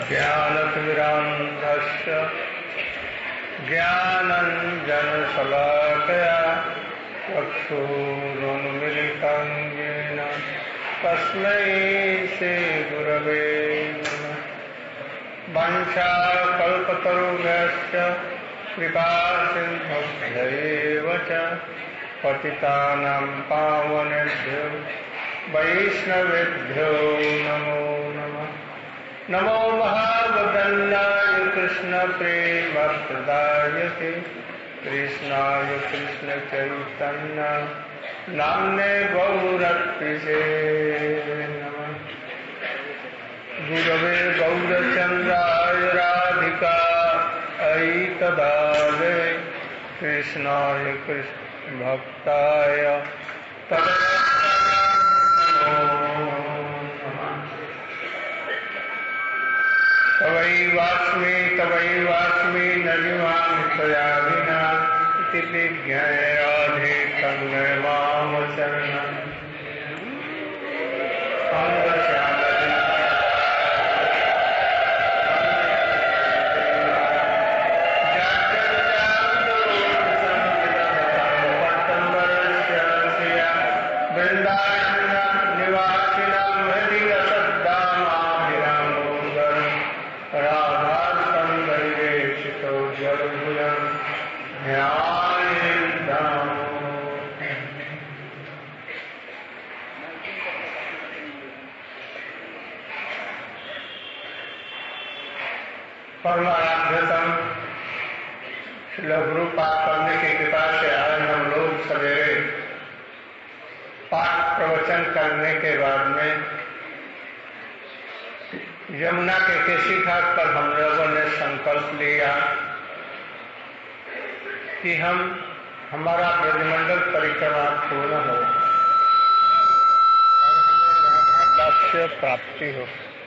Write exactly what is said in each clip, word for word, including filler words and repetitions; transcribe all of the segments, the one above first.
ज्ञानतिमिरान्धस्य ज्ञानाञ्जनशलाकया चक्षुरुन्मिलितं येन तस्मै श्रीगुरवे नमः। वंशाकल्पतरुभ्यश्च कृपासिन्धुभ्यैव च पतितानां पावनेभ्यो वैष्णवेभ्यो नमो नमः। नमो महावदन्नाय कृष्णप्रेमप्रदायते कृष्णाय कृष्णचैतन्य नाम्ने गौरत्रिषे नमः। गुरवे गौरचन्द्राय राधिकायै तदालये कृष्णाय कृष्ण भक्ताय तवैवास्मि तवैवास्मि न जीवामि त्वया विना इति विज्ञाय राधे तन्मे मां शरणं परमाराध्यतम श्रील गुरुपाद पढ़ने की कृपा से आज हम लोग सवेरे पाठ प्रवचन करने के बाद में यमुना के केशी घाट पर हम लोगों ने संकल्प लिया कि हम हमारा ब्रजमंडल परिक्रमा पूर्ण हो और हमें राधा दास्य प्राप्ति हो।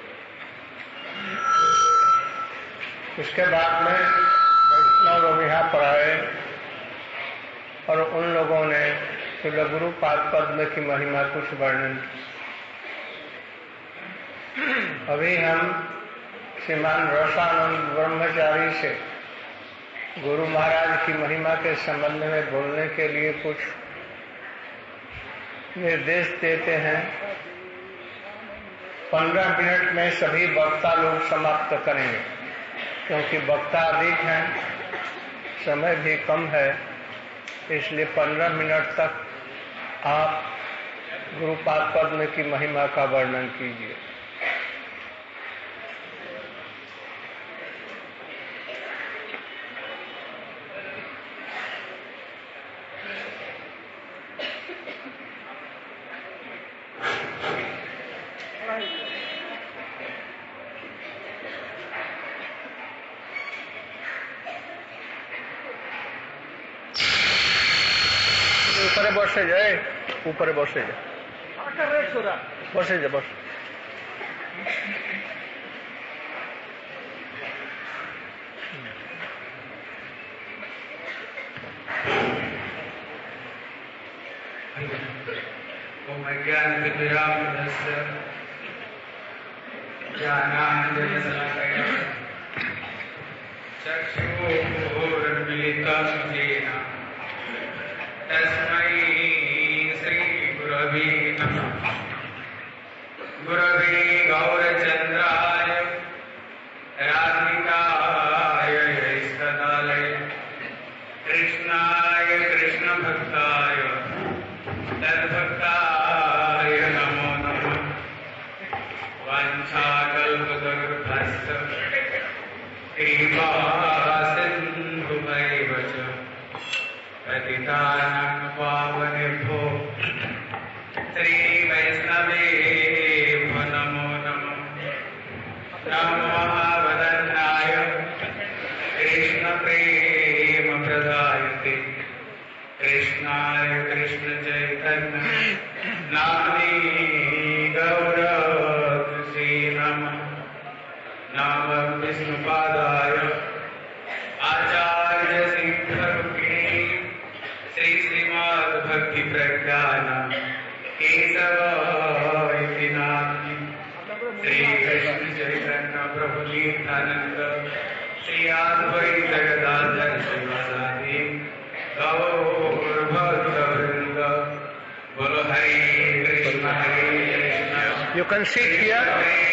इसके बाद में वैष्णव लोग यहाँ पर आए और उन लोगों ने श्रील गुरुपाद पद्म की महिमा कुछ वर्णन की। अभी हम श्रीमान रसानंद ब्रह्मचारी से गुरु महाराज की महिमा के संबंध में बोलने के लिए कुछ निर्देश देते हैं। पंद्रह मिनट में सभी वक्ता लोग समाप्त करेंगे क्योंकि वक्ता अधिक हैं, समय भी कम है, इसलिए पंद्रह मिनट तक आप गुरुपाद पद्म की महिमा का वर्णन कीजिए। ऊपर बसे जाए ऊपर बसे जाए बसे जाए बस ओम ज्ञानतिमिरान्धस्य ज्ञानाञ्जनशलाकया चक्षुरुन्मिलितं येन तस्मै श्रीगुरवे नमः। गुरवे गौरचन्द्राय राधिकाय तदालये कृष्णाय कृष्णभक्ताय तद्भक्ताय नमो नमः। वाञ्छाकल्पतरुभ्यश्च कृपासिन्धुभ्यैव च पतितानां पावनेभ्यो श्रीवैष्णवेभ्यो नमो नमः। नमो महावदन्नाय कृष्णप्रेमप्रदायते कृष्णाय कृष्णचैतन्य नाम्ने गौरत्रिषे नमः। नमः विष्णुपादाय आचार्य सिद्धरूपिणे श्री श्रीमद् भक्ति प्रज्ञान केशव इति नाम्नि Shri Krishna Chaitanya Krishna Hare Krishna You can sit here.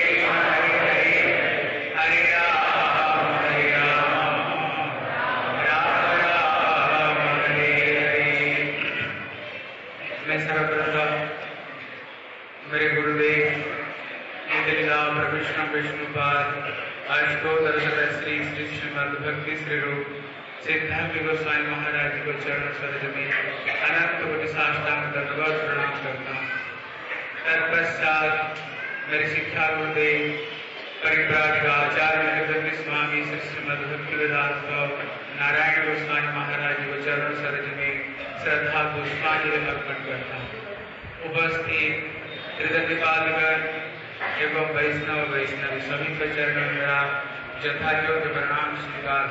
Hare Ram Hare Ram Ram Ram Hare Hare। मैं सर्वप्रथम मेरे गुरुदेव लीला प्रविष्णु विष्णुपाद अष्टोत्तर श्री श्री श्रीमद् भक्ति श्री रूप सिद्धार्थ गोस्वामी महाराज को चरण सरोज में अनंत कोटि साष्टांग दंडवत प्रणाम करता हूँ। तत्पश्चात मेरे शिक्षा गुरुदेव परिव्राजक आचार्य भक्ति स्वामी श्री श्रीमद् भक्ति वेदांत नारायण गोस्वामी महाराज को चरण सरोज में श्रद्धा पुष्पांजलि अर्पण करता हूँ। उपस्थित हृदयपालगण एवं वैष्णव वैष्णवी सभी के चरणों में मेरा यथायोग्य प्रणाम स्वीकार।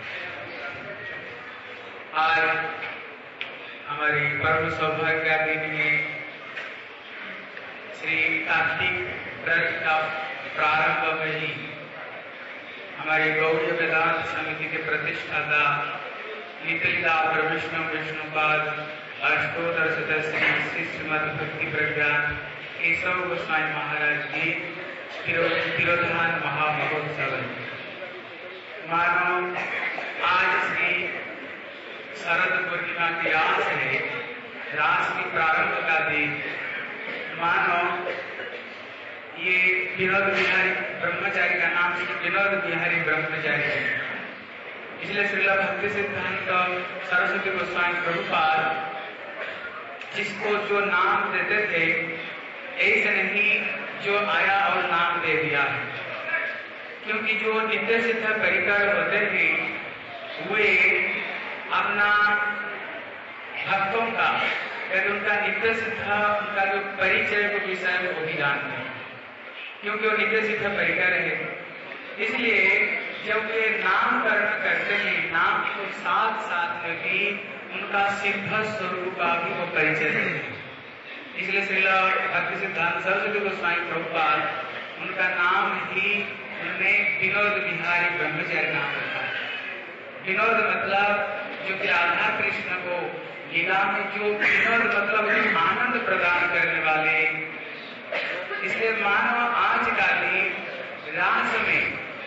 आज हमारी परम सौभाग्य दिन में श्री कार्तिक व्रत का प्रारंभ में ही हमारी गौड़ी वेदांत समिति के प्रतिष्ठाता लीला प्रविष्णु विष्णुपाद अष्टोत्तर सदस्य श्री श्रीमद् भक्ति प्रज्ञान केशव गोस्वामी महाराज की तिरोधान महामहोत्सव। मानो आज श्री शरद पूर्णिमा की रात है, रात की प्रारंभ का दिन। मानो ये विनोद बिहारी ब्रह्मचारी का नाम विनोद बिहारी ब्रह्मचारी है। इसलिए श्रील भक्ति सिद्धांत सरस्वती गोस्वामी प्रभुपाद जिसको जो नाम देते थे ऐसे नहीं जो आया और नाम दे दिया है, क्योंकि जो नित्य सिद्ध परिकर होते थे वे अपना भक्तों का या उनका नित्य सिद्ध उनका जो परिचय को विषय में वो भी जानते हैं, क्योंकि वो नित्य सिद्ध परिकर है। इसलिए जब वे नामकरण करते हैं नाम के साथ साथ में भी उनका सिद्ध स्वरूप का भी वो परिचय देते हैं। इसलिए श्रील भक्ति सिद्धांत सरस्वती गोस्वामी प्रभुपाद उनका नाम ही उन्होंने विनोद बिहारी ब्रह्मचारी नाम रखा है। विनोद मतलब जो कि राधा कृष्ण को लीला में जो विनोद मतलब आनंद प्रदान करने वाले। इसलिए मानव आज का दिन रास में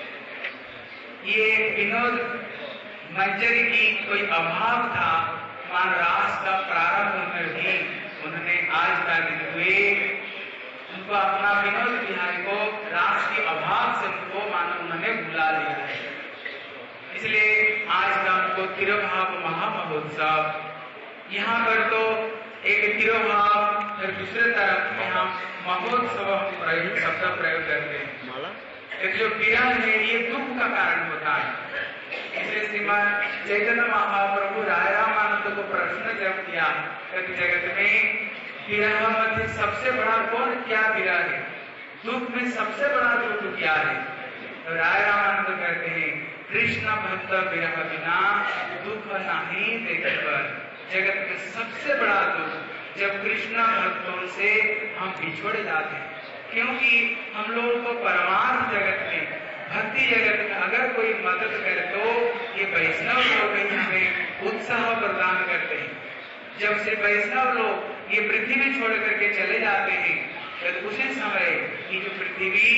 ये विनोद मंजरी की कोई अभाव था। मान रास का प्रारंभ में भी उन्होंने आज का दिन हुए उनको अपना विनोद बिहारी को रास के अभाव से उनको मानो उन्होंने बुला लिया है। इसलिए आज का उनको तिरुभाव महामहोत्सव। यहाँ पर तो एक तिरुभाव फिर दूसरे तरफ यहाँ महोत्सव प्रयोग शब्द प्रयोग करते हैं। एक जो विरह है ये दुख का कारण होता है। इसलिए श्रीमान चैतन्य महाप्रभु राय रामानंद को प्रश्न जब किया कि जगत में विरह मध्य सबसे बड़ा कौन क्या विरह है, दुख में सबसे बड़ा दुख क्या है, तो राय रामानंद कहते हैं कृष्ण भक्त विरह बिना दुख नहीं देखे पर। जगत में सबसे बड़ा दुख जब कृष्ण भक्तों से हम बिछड़ जाते हैं, क्योंकि हम लोगों को परमार्थ जगत में भक्ति जगत में अगर कोई मदद करे तो ये वैष्णव लोग ही हमें उत्साह प्रदान करते हैं। जब से वैष्णव लोग ये पृथ्वी छोड़ करके चले जाते हैं तो उसी समय ये जो पृथ्वी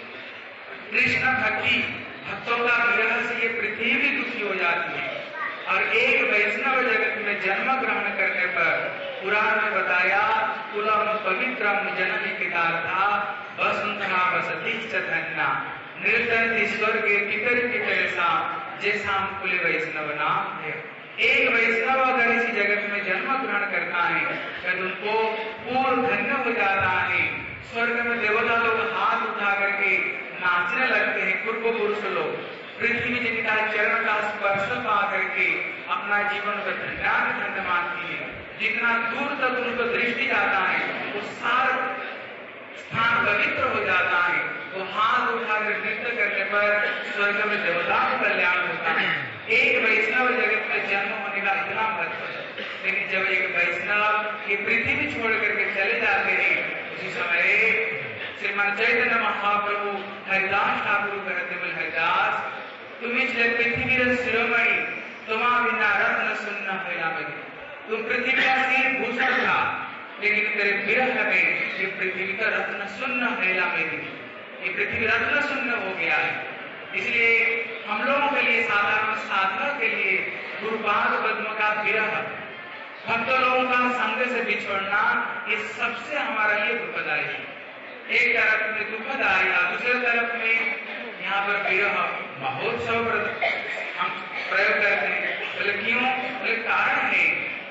कृष्ण भक्ति भक्तों का विरह से ये पृथ्वी भी दुखी हो जाती है। और एक वैष्णव जगत में जन्म ग्रहण करने पर पुराण में बताया कुलम पवित्रम जनम पिता वसुंधरा वसती चन्ना निर्तंति स्वर्ग पितर पितरसा जैसा कुल वैष्णव नाम है। एक वैष्णव अगर इसी जगत में जन्म ग्रहण करता है तो उनको पूर्ण धन्य हो जाता है। स्वर्ग में देवता लोग हाथ उठा करके नाचने लगते हैं। पूर्व पुरुष लोग पृथ्वी जिनका चरण का स्पर्श पा करके अपना जीवन का धन्यवाद धन्य मानती है। जितना दूर तक उनको दृष्टि जाता है वो सारा स्थान पवित्र हो जाता है। वो हाथ उठाकर नृत्य करने पर स्वर्ग में देवता का कल्याण होता है। एक वैष्णव जगत में जन्म होने का इतना महत्व है, लेकिन जब एक वैष्णव ये पृथ्वी छोड़ करके चले जाते हैं उसी समय श्रीमान चैतन्य महाप्रभु हरिदास ठाकुर कहते बोले हरिदास तुम इसलिए पृथ्वी शिरोमणि तुम बिना रत्न सुनना फैला बने। तुम पृथ्वी का सिर भूषण था, लेकिन तेरे विरह में ये पृथ्वी का रत्न शून्य फैला मेरी, ये पृथ्वी रत्न शून्य हो गया है। इसलिए हम लोगों के लिए, साधारण साधना के लिए गुरुपाद पद्म का विरह, भक्त लोगों का संग से बिछड़ना, ये सबसे हमारा लिए दुखदायी है। एक तरफ में दुखदायी, दूसरे तरफ में यहाँ पर विरह महोत्सव हम प्रयोग करते हैं। बोले क्यों? बोले कारण है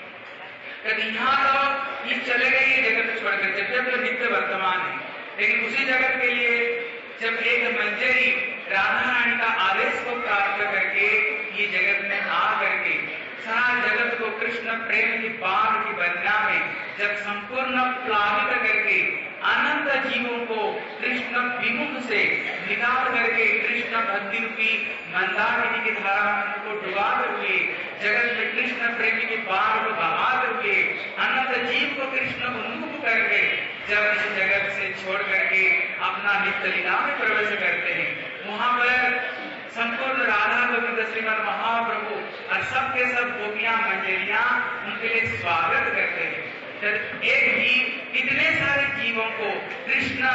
कि यहाँ तो ये चले गए ये जगत छोड़कर, जब जब तो नित्य वर्तमान है, लेकिन उसी जगत के लिए जब एक मंजरी राधा रानी का आदेश को प्राप्त करके ये जगत में आ करके सारा जगत को कृष्ण प्रेम की बाढ़ की बन्या में जब संपूर्ण प्लावित करके अनंत जीवों को कृष्ण विमुख से निकाल करके कृष्ण भक्ति रूपी मंदाकिनी की धारा को डुबाते हुए जगत में कृष्ण प्रेमी की बाढ़ को बहाते हुए अनंत जीव को कृष्ण उन्मुख करके जब इस जगत से छोड़ करके अपना नित्य लीला में प्रवेश करते हैं, वहां पर संपूर्ण राधा गोविंद श्रीमद महाप्रभु और सबके सब गोपियां मंजरियां उनके लिए स्वागत करते हैं। जब एक जीव इतने सारे जीवों को कृष्ण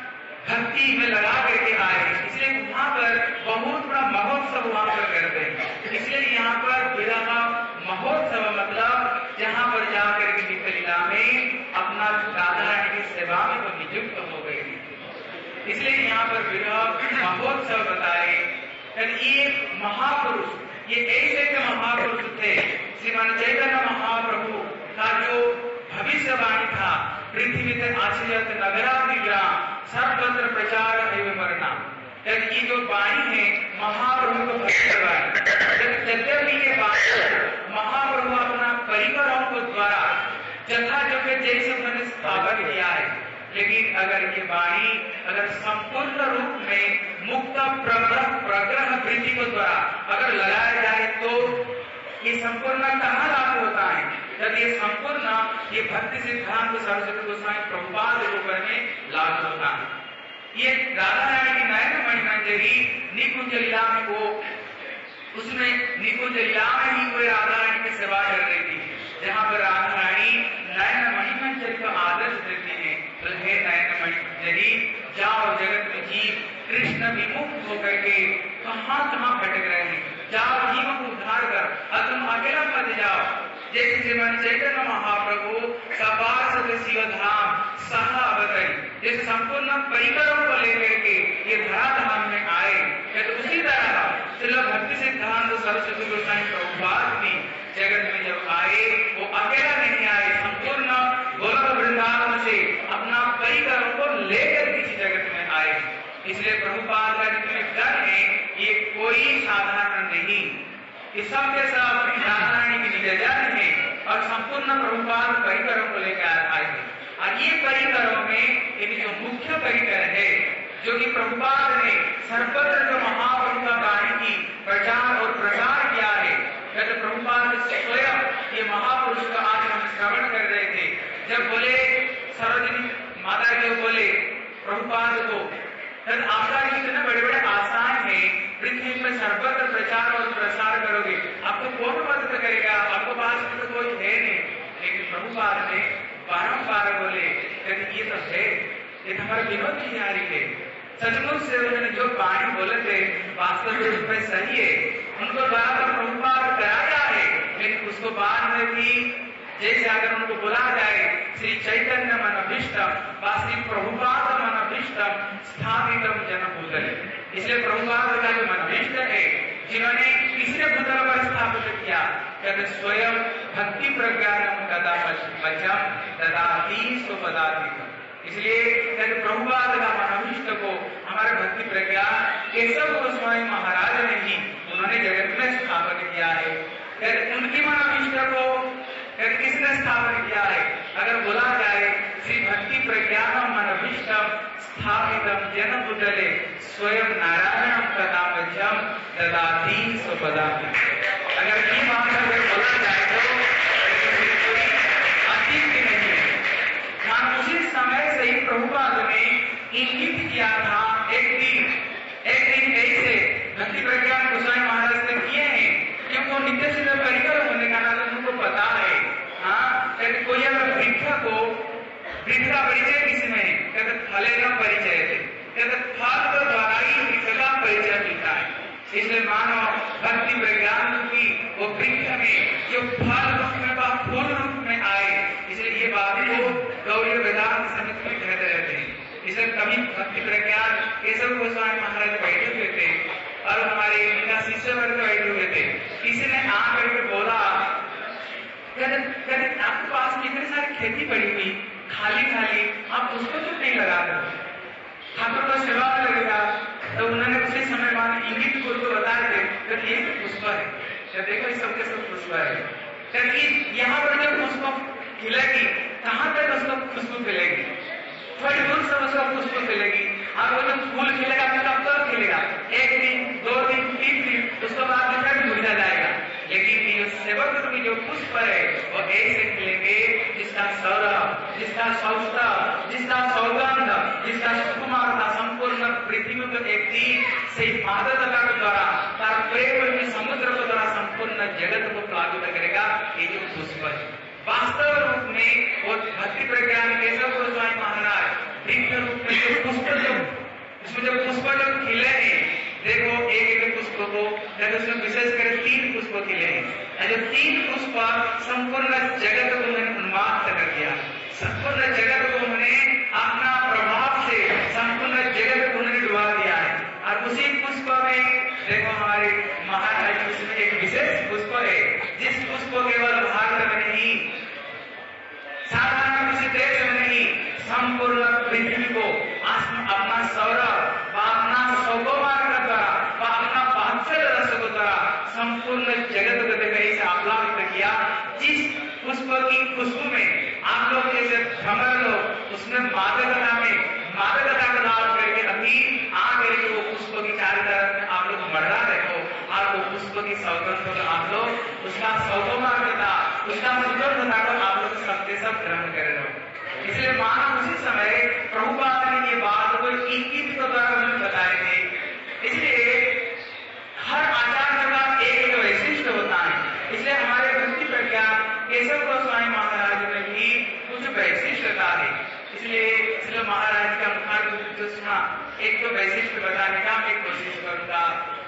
भक्ति में लगा करके आए, इसलिए वहां पर बहुत बड़ा महोत्सव वहां पर करते हैं। इसलिए यहाँ पर विरह महोत्सव मतलब जहाँ पर जाकर के नित्य लीला में अपना राधा रानी की सेवा में तो नियुक्त हो गए। इसलिए यहाँ पर विरह महोत्सव बताए। ये महापुरुष, ये ऐसे के महापुरुष थे, श्रीमान चैतन्य महाप्रभु का जो भविष्यवाणी था, पृथ्वी से आश्रित नगरा दिव्या सर्वत्र प्रचार एवं मरना, ये जो वाणी है महाप्रभु को भविष्यवाणी। यद्यपि ये बात महाप्रभु अपना परिवारों को द्वारा जथा जो जैसे मैंने स्थापित किया है, लेकिन अगर ये वाणी अगर संपूर्ण रूप में मुक्त प्रग्रह प्रग्रह वृत्ति को द्वारा अगर लगाया जाए तो ये संपूर्ण कहाँ लागू होता है? जब ये संपूर्ण ये भक्ति सिद्धांत सरस्वती गोस्वामी प्रभुपाद के ऊपर में लागू होता है। ये राधा रानी की नयन मणिमंजरी निकुंज लीला में वो उसमें निकुंज लीला में ही कोई राधा रानी की सेवा कर रही थी, जहाँ पर राधा रानी नयन मणिमंजरी को आदर्श देती है। तो हे नयन मणिमंजरी, जाओ जगत में जीव कृष्ण विमुख होकर के कहाँ कहाँ भटक रहे हैं, जाओ जीवों को उद्धार कर, और तुम अकेला मत जाओ। जैसे श्रीमान चैतन्य महाप्रभु सपार्षद शिवधाम सह अवतरी, जैसे संपूर्ण परिकरों को लेकर के ये धराधाम में आए, तो उसी तरह श्रील भक्ति सिद्धांत सरस्वती गोस्वामी प्रभुपाद भी जगत में जब आए, वो अकेला नहीं आए, संपूर्ण गोलक वृंदावन से अपना परिकरों को लेकर किसी जगत में आए। इसलिए प्रभुपाद का जितने गण है ये कोई साधारण नहीं, ये सब के सब राधा रानी की निवेदन है और संपूर्ण प्रभुपाद परिकरों को लेकर आए हैं। और ये परिकरों में एक जो मुख्य परिकर है जो कि प्रभुपाद ने सर्वत्र जो महाप्रभु का वाणी की प्रचार और प्रसार किया है, तो प्रभुपाद स्वयं ये महापुरुष का आज हम श्रवण कर रहे थे। जब बोले सरोजिनी माता जी बोले प्रभुपाद को, जब आपका इतने बड़े बड़े आसान है, पृथ्वी में सर्वत्र प्रचार और प्रसार करोगे, आपको कौन मदद करेगा, आपको पास में तो कोई है नहीं। लेकिन प्रभुपाद ने बारम्बार बोले ये तो है, ये हमारे विनोद बिहारी है, सचमुच से उन्होंने जो वाणी बोले थे वास्तव में सही है, उनको द्वारा प्रभुपाद कराया है। लेकिन उसको बाद में भी जैसे अगर उनको बोला जाए श्री चैतन्य मनभीष्टम व श्री प्रभुपाद मनभीष्टम स्थापितम जनभूतले, इसलिए प्रभुपाद का जो मनभीष्ट है जिन्होंने किसने भूतल पर स्थापित किया, कहते स्वयं भक्ति प्रज्ञानम तदा वचम ददाति स्वपदाति। इसलिए कहते प्रभुपाद का मनभीष्ट को हमारे भक्ति प्रज्ञा केशव गोस्वामी महाराज ने ही उन्होंने जगत में स्थापित किया है। कहते उनकी मनभीष्ट को किसने स्थापन किया है? अगर बोला जाए श्री भक्ति प्रज्ञानम मनभीष्टम स्थापितम जनभूतले स्वयं नारायणम तथा वचम ददाति स्वपदाति। अगर ये बात अगर बोला जाए तो कोई अतिथि नहीं है। हाँ, उसी समय से ही प्रभुपाद ने इंगित किया था, एक दिन एक दिन ऐसे भक्ति प्रज्ञान गोस्वामी महाराज ने किए हैं क्योंकि नित्य सिद्ध परिकर होने का नाम उनको पता है। हाँ, कोई अगर वृक्ष को वृक्ष का परिचय किसमें है? कहते फले का परिचय थे, कहते फल के द्वारा ही वृक्ष का परिचय मिलता है। इसलिए मानो भक्ति विज्ञान की वो वृक्ष में जो फल रूप में व फूल रूप में आए, इसलिए ये बातें वो गौड़ीय वेदांत समिति में कहते रहते हैं। इसलिए कभी भक्ति प्रज्ञान केशव गोस्वामी महाराज बैठे हुए थे और हमारे इनका शिष्य वर्ग बैठे हुए थे। किसी ने आकर के बोला, कहते कहते आपके पास कितनी सारी खेती पड़ी हुई खाली खाली, आप उसको क्यों नहीं लगाते? ठाकुर का सेवा में लगेगा। तो उन्होंने उसी समय मान इंगित को बताए थे कि ये पुष्प है, जब देखो इस सबके सब पुष्प है, क्योंकि यहाँ पर जब पुष्प खिलेगी कहाँ तक उसको खुशबू खिलेगी, थोड़ी दूर से उसका पुष्प खिलेगी, और वो जब फूल खिलेगा तो कब तक खिलेगा? एक दिन, दो दिन, तीन दिन, उसके बाद फिर मुरझा जाएगा। लेकिन ये सेवक रूपी जो पुष्प है वो ऐसे खिलेंगे जिसका सौरभ, जिसका सौष्ठव, जिसका सौगंध, जिसका सुकुमारता संपूर्ण पृथ्वी को एक दिन से मादकता के द्वारा तार प्रेम के समुद्र के द्वारा संपूर्ण जगत को प्लावित करेगा। ये जो पुष्प है वास्तव रूप में वो भक्ति प्रज्ञान केशव गोस्वामी महाराज वृक्ष रूप में जो पुष्प जो इसमें जो पुष्प जो खिले हैं, देखो एक एक पुष्प को उसमें विशेष कर तीन पुष्प खिले हैं। जो तीन पुष्प संपूर्ण जगत को उन्होंने उन्माद कर दिया, संपूर्ण जगत को उन्होंने अपना प्रभाव से संपूर्ण जगत को उन्होंने डुबा दिया है। और उसी पुष्प में देखो हमारे महाराज उसमें एक विशेष पुष्प है जिस पुष्प को केवल भारत में नहीं, साधारण किसी देश में नहीं, संपूर्ण पृथ्वी को अपना सौरभ, अपना सौकुमार का द्वारा, अपना वात्सल्य रस के द्वारा संपूर्ण जगत को देखकर इसे आप्लावित किया। जिस पुष्प की खुशबू में आप लोग जैसे भ्रमर लोग उसमें मादकता में मादकता का लाभ करके अभी आकर के वो पुष्प की चारों तरफ में आप लोग मरना देखो, और वो पुष्प की सौगंध को आप लोग उसका सौकुमारता, उसका सुगंधता को आप लोग सबके सब ग्रहण कर रहे हो। इसलिए मानो उसी समय प्रभुपाद ने ये बात को इंगित के द्वारा उन्हें बताए थे। इसलिए हर आचार्य का एक वैशिष्ट होता है। इसलिए हमारे भक्ति प्रज्ञान केशव गोस्वामी महाराज में भी कुछ वैशिष्टता है। इसलिए इसलिए महाराज का मुखार जो सुना, एक तो वैशिष्ट बताने का मैं कोशिश करूंगा।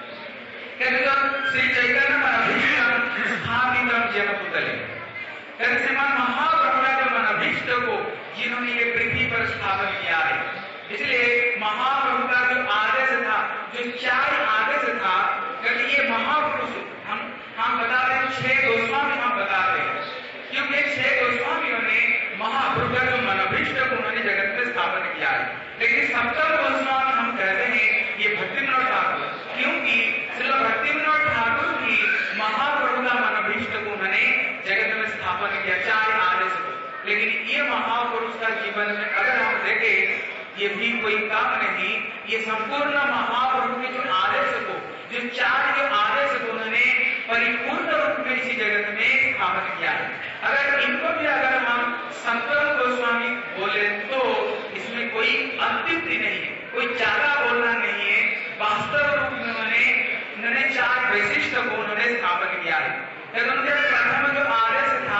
श्री चैतन्य स्थापित जन पुतले श्रीमान महाप्रभु का जो मनभीष्ट को जिन्होंने ये पृथ्वी पर स्थापन किया है, इसलिए महाप्रभु का जो आदेश था, जो चार आदेश था, क्योंकि ये महापुरुष हम हम बता रहे छह गोस्वामी हम बता रहे हैं, क्योंकि छह गोस्वामियों ने महाप्रभु का जो मनभीष्ट को उन्होंने जगत में स्थापन किया है। लेकिन सप्तम गोस्वामी हम कहते हैं ये भक्तिविनोद ठाकुर, क्योंकि श्री भक्तिविनोद ठाकुर भी महाप्रभु का मनभीष्ट को उन्होंने जगत में स्थापन किया, चार आदेश को। लेकिन ये महापुरुष का जीवन में अगर हम देखें, ये भी कोई काम नहीं, ये संपूर्ण महाप्रभु के जो आदेश को, जो चार जो आदेश को उन्होंने परिपूर्ण रूप में इसी जगत में स्थापन किया है। अगर इनको भी अगर हम संतों गोस्वामी बोले तो इसमें कोई अत्युक्ति नहीं है, कोई ज्यादा बोलना नहीं है। वास्तव रूप में उन्होंने उन्होंने चार वैशिष्ट को उन्होंने स्थापन किया है। उनके प्रथम जो आदेश था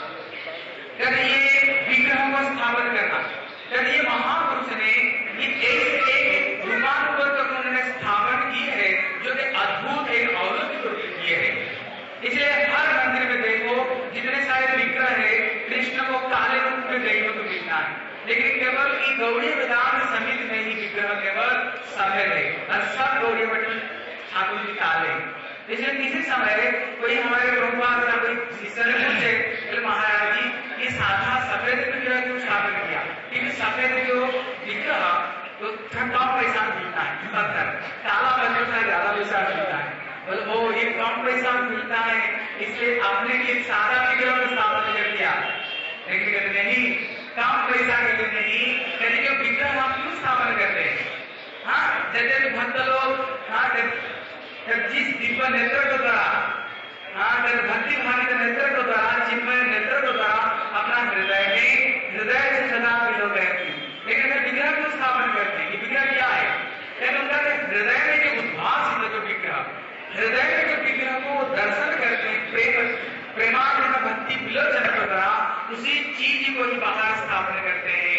ये विग्रहों को स्थापन करना, ये महापुरुष ने एक एक रूपांतर उन्होंने स्थापन की है जो कि अद्भुत एक अलौकिक रूप किए हैं। इसलिए हर मंदिर में देखो जितने सारे विग्रह है, कृष्ण को काले रूप में देखने को मिलता है, लेकिन केवल ये गौड़ीय वेदांत समिति में ही विग्रह केवल सफेद है और सब गौड़ीय ठाकुर जी काले। इसलिए किसी समय कोई हमारे प्रभुपाद का कोई शिष्य ने पूछे, महाराज जी ये साधा सफेद विग्रह क्यों स्थापन किया? क्योंकि सफेद जो विग्रह तो कम पैसा मिलता है, पत्थर काला पत्थर से ज्यादा पैसा मिलता है, बोले वो ये कम पैसा मिलता है इसलिए आपने ये सादा विग्रह स्थापन कर दिया। लेकिन कहते नहीं, कम पैसा के लिए नहीं, कहते जो विग्रह हम क्यों स्थापन करते हैं? हाँ, जैसे भक्त लोग हाँ जब जिस दिव्य नेत्र को द्वारा हाँ जब भक्ति भाव के नेत्र को द्वारा चिन्मय नेत्र को द्वारा अपना हृदय में हृदय से सदा लोग रहते हैं। लेकिन अगर विग्रह को स्थापन करते हैं, विग्रह क्या है? लेकिन उनका हृदय में जो उद्भास है, जो विग्रह हृदय में जो विग्रह को दर्शन करते हैं, प्रेम प्रेमात्मक भक्ति विलोचन के द्वारा उसी चीज को ही बाहर स्थापन करते हैं।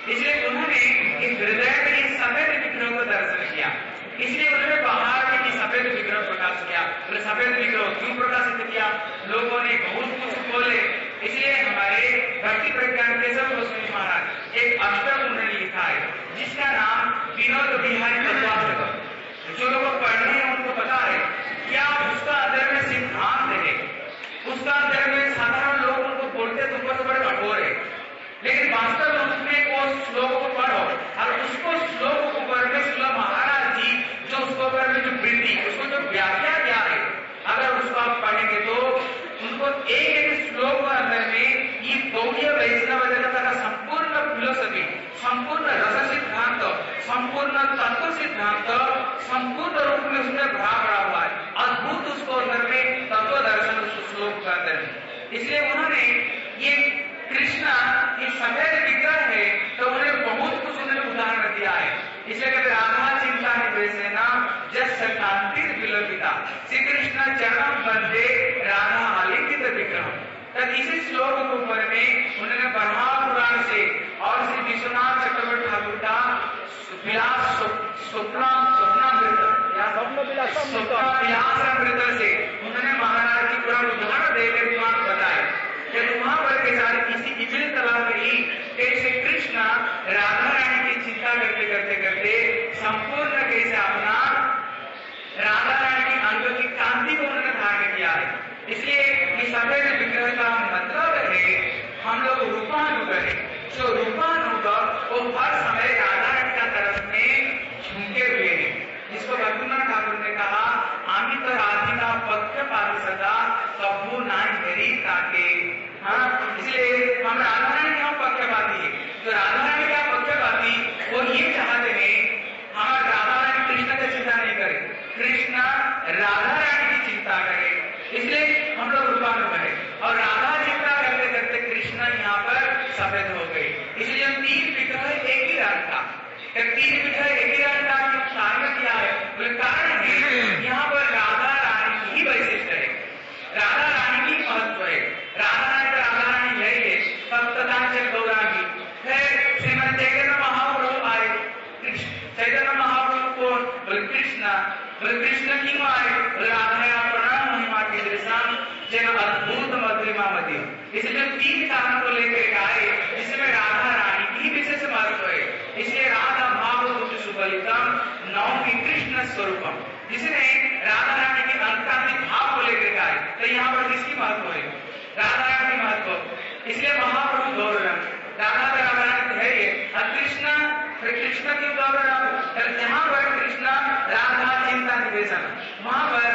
इसलिए उन्होंने इस हृदय में इस सफेद विग्रह को दर्शन किया। इसलिए उन्होंने बाहर में की सफेद विग्रह प्रकाश किया। बोले सफेद विग्रह क्यों प्रकाशित किया? लोगों ने बहुत कुछ बोले। इसलिए हमारे भक्ति प्रज्ञान केशव गोस्वामी महाराज एक अष्टक उन्होंने लिखा है जिसका नाम विनोद विहारी तत्वाष्टक। जो लोग पढ़ने हैं उनको पता है क्या उसका अंदर में सिद्धांत है, उसका अंदर में साधारण लोग उनको बोलते तो ऊपर से बड़े कठोर है, लेकिन वास्तव में उसमें वो श्लोक को पढ़ो और उसको श्लोक को पढ़ने श्लोक महाराज जी जो उसको ऊपर में जो वृद्धि उसको जो व्याख्या किया है, अगर उसको आप पढ़ेंगे तो उनको एक एक श्लोक के अंदर में ये गौड़ीय वैष्णव जगत का संपूर्ण फिलोसफी, संपूर्ण रस सिद्धांत, संपूर्ण तत्व सिद्धांत संपूर्ण रूप में उसमें भरा पड़ा हुआ है। अद्भुत उसको अंदर में तत्व दर्शन उस श्लोक के अंदर में। इसलिए उन्होंने ये कृष्णा ये सफेद विग्रह है तो उन्हें बहुत कुछ उन्होंने उदाहरण दिया है। इसलिए कहते राधा चिंता निवेशना जस शांति विलोपिता श्री कृष्ण चरण बंदे राधा आलिंगित विग्रह। तब इसी श्लोक के ऊपर में उन्होंने ब्रह्मा पुराण से और श्री विश्वनाथ चक्रवर्ती ठाकुर का विलास स्वप्न स्वप्नामृत स्वप्नामृत से उन्होंने महाराज की पूरा उदाहरण देकर वहां बताया कि वहां पर बेचारे किसी इबिल तालाब में ही कैसे कृष्ण राधा रानी की चिंता करते करते करते संपूर्ण कैसे अपना राधा रानी की अंग की कांति को उन्होंने धारण किया है। इसलिए ये सफेद विग्रह का मतलब है हम लोग रूपानुग है। जो रूपानुग वो हर समय राधा रानी का तरफ में झुके हुए हैं, जिसको भक्तिमान ठाकुर ने कहा आमी तो राधिका पक्ष पाती सदा कबू नाई मेरी ताके। हाँ, इसलिए हम राधा रानी क्यों पक्षपाती है? जो राधा रानी का पक्षपाती वो ये चाहते हैं हम राधा रानी कृष्ण की चिंता नहीं करे, कृष्ण राधा रानी की चिंता करे। इसलिए हम लोग रूपानुग है और राधा चिंता करते करते कृष्ण यहाँ पर सफेद हो गए। इसलिए हम तीन विग्रह एक ही रंग था, तीन विग्रह एक ही रंग का कार्य किया है। बोले कारण है यहाँ पर राधा रानी की वैशिष्ट है, राधा रानी की महत्व है। राधा रानी का राधा रानी यही है सप्ततांचल गौरांगी है। श्रीमद चैतन्य महाप्रभु आए, चैतन्य महाप्रभु कौन? बोले कृष्ण। बोले कृष्ण क्यों आए? राधा प्रणाम महिमा के दृश्य जन अद्भुत मधुरिमा मध्य। इसलिए तीन कारण को लेकर आए जिसमें राधा रानी की विशेष महत्व है। इसलिए राधा भाव सुबलितम नवमी कृष्ण स्वरूपम, जिसने राधा रानी के अंतर्गत भाव को लेकर आए तो यहाँ पर किसकी महत्व है? राधा रानी की महत्व। इसलिए महाप्रभु गौरव राधा का राधा रानी है ये कृष्ण कृष्ण क्यों गौरव? यहाँ पर कृष्ण राधा चिंता निवेशन, वहां पर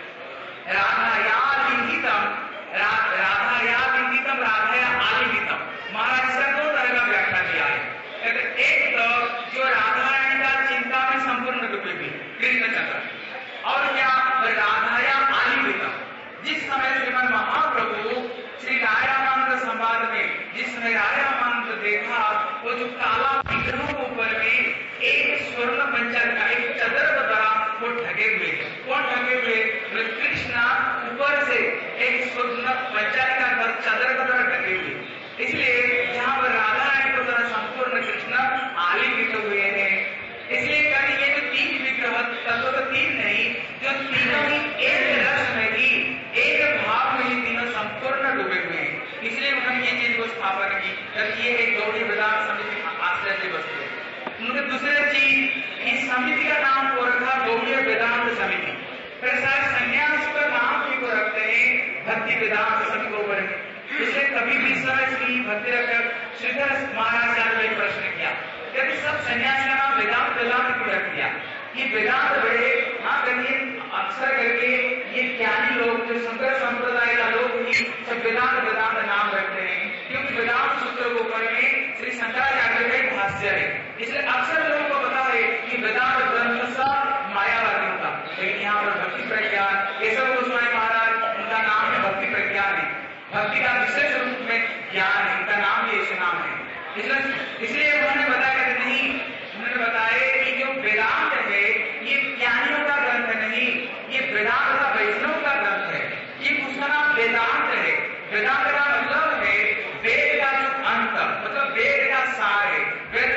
राधा या लिंगितम राधा या लिंगितम राधा या आलिंगितम। महाराज इसका दो तरह का व्याख्या दिया है। एक तो जो राधा रानी का चिंता में संपूर्ण रूप में कृष्णचंद्र, और क्या राधा या आलिंगितम। जिस समय श्रीमद महाप्रभु श्री रायामानंद संवाद में जिस समय रायामानंद देखा वो जो काला विग्रह के ऊपर में एक स्वर्ण पंचर का एक चदर द्वारा वो ढके हुए, कौन ढके हुए? कृष्ण ऊपर से एक स्वर्ण पंचर का चदर का द्वारा ढके हुए। इसलिए जहाँ पर राधा रानी को द्वारा संपूर्ण कृष्ण आलिंगित हुए हैं। इसलिए कभी ये जो तीन विग्रह तत्व तो तीन नहीं, जो तीनों ही एक रस में ही एक भाव में ही तीनों संपूर्ण डूबे हुए हैं। इसलिए उन्होंने ये चीज को स्थापन की जबकि ये एक गौड़ी वेदांत समिति आश्रय की वस्तु है। उनके दूसरे चीज इस समिति का नाम को रखा गौड़ी वेदांत समिति। फिर सारे संन्यास का नाम भी को रखते हैं भक्ति वेदांत समिति को ऊपर। इसलिए कभी भी समय श्री भक्ति रखकर श्रीधर महाराज ने एक प्रश्न किया यदि सब संन्यास का नाम वेदांत वेदांत क्यों रख दिया? ये वेदांत बड़े हाँ करिए अक्सर करके ये ज्ञानी लोग जो शंकर संप्रदाय का लोग ही सब वेदांत वेदांत नाम रखते हैं, क्योंकि वेदांत सूत्र के ऊपर में श्री शंकराचार्य का एक भाष्य है। इसलिए अक्सर लोगों को पता है कि वेदांत ग्रंथ सब मायावादियों का, लेकिन यहाँ पर भक्ति प्रज्ञान केशव गोस्वामी महाराज उनका नाम है भक्ति प्रज्ञान है, भक्ति का विशेष रूप में ज्ञान है, उनका नाम भी ऐसे नाम है। इसलिए उन्होंने बताया कि नहीं, उन्होंने बताया कि जो वेदांत है ये ज्ञानियों का ग्रंथ नहीं, ये वेदांत का वैष्णव का ग्रंथ है। ये उसका नाम वेदांत है। वेदांत का मतलब है वेद का जो अंत, मतलब वेद का सार है, वेद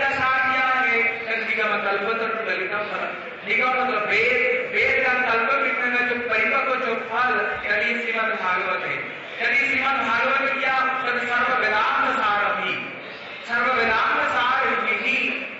वेद वेद का कल्प वृक्ष का जो परिपक्व जो फल यदि श्रीमद् भागवत है, यदि श्रीमद् भागवत क्या सर्व वेदांत सार भी सर्व वेदांत सार विधि,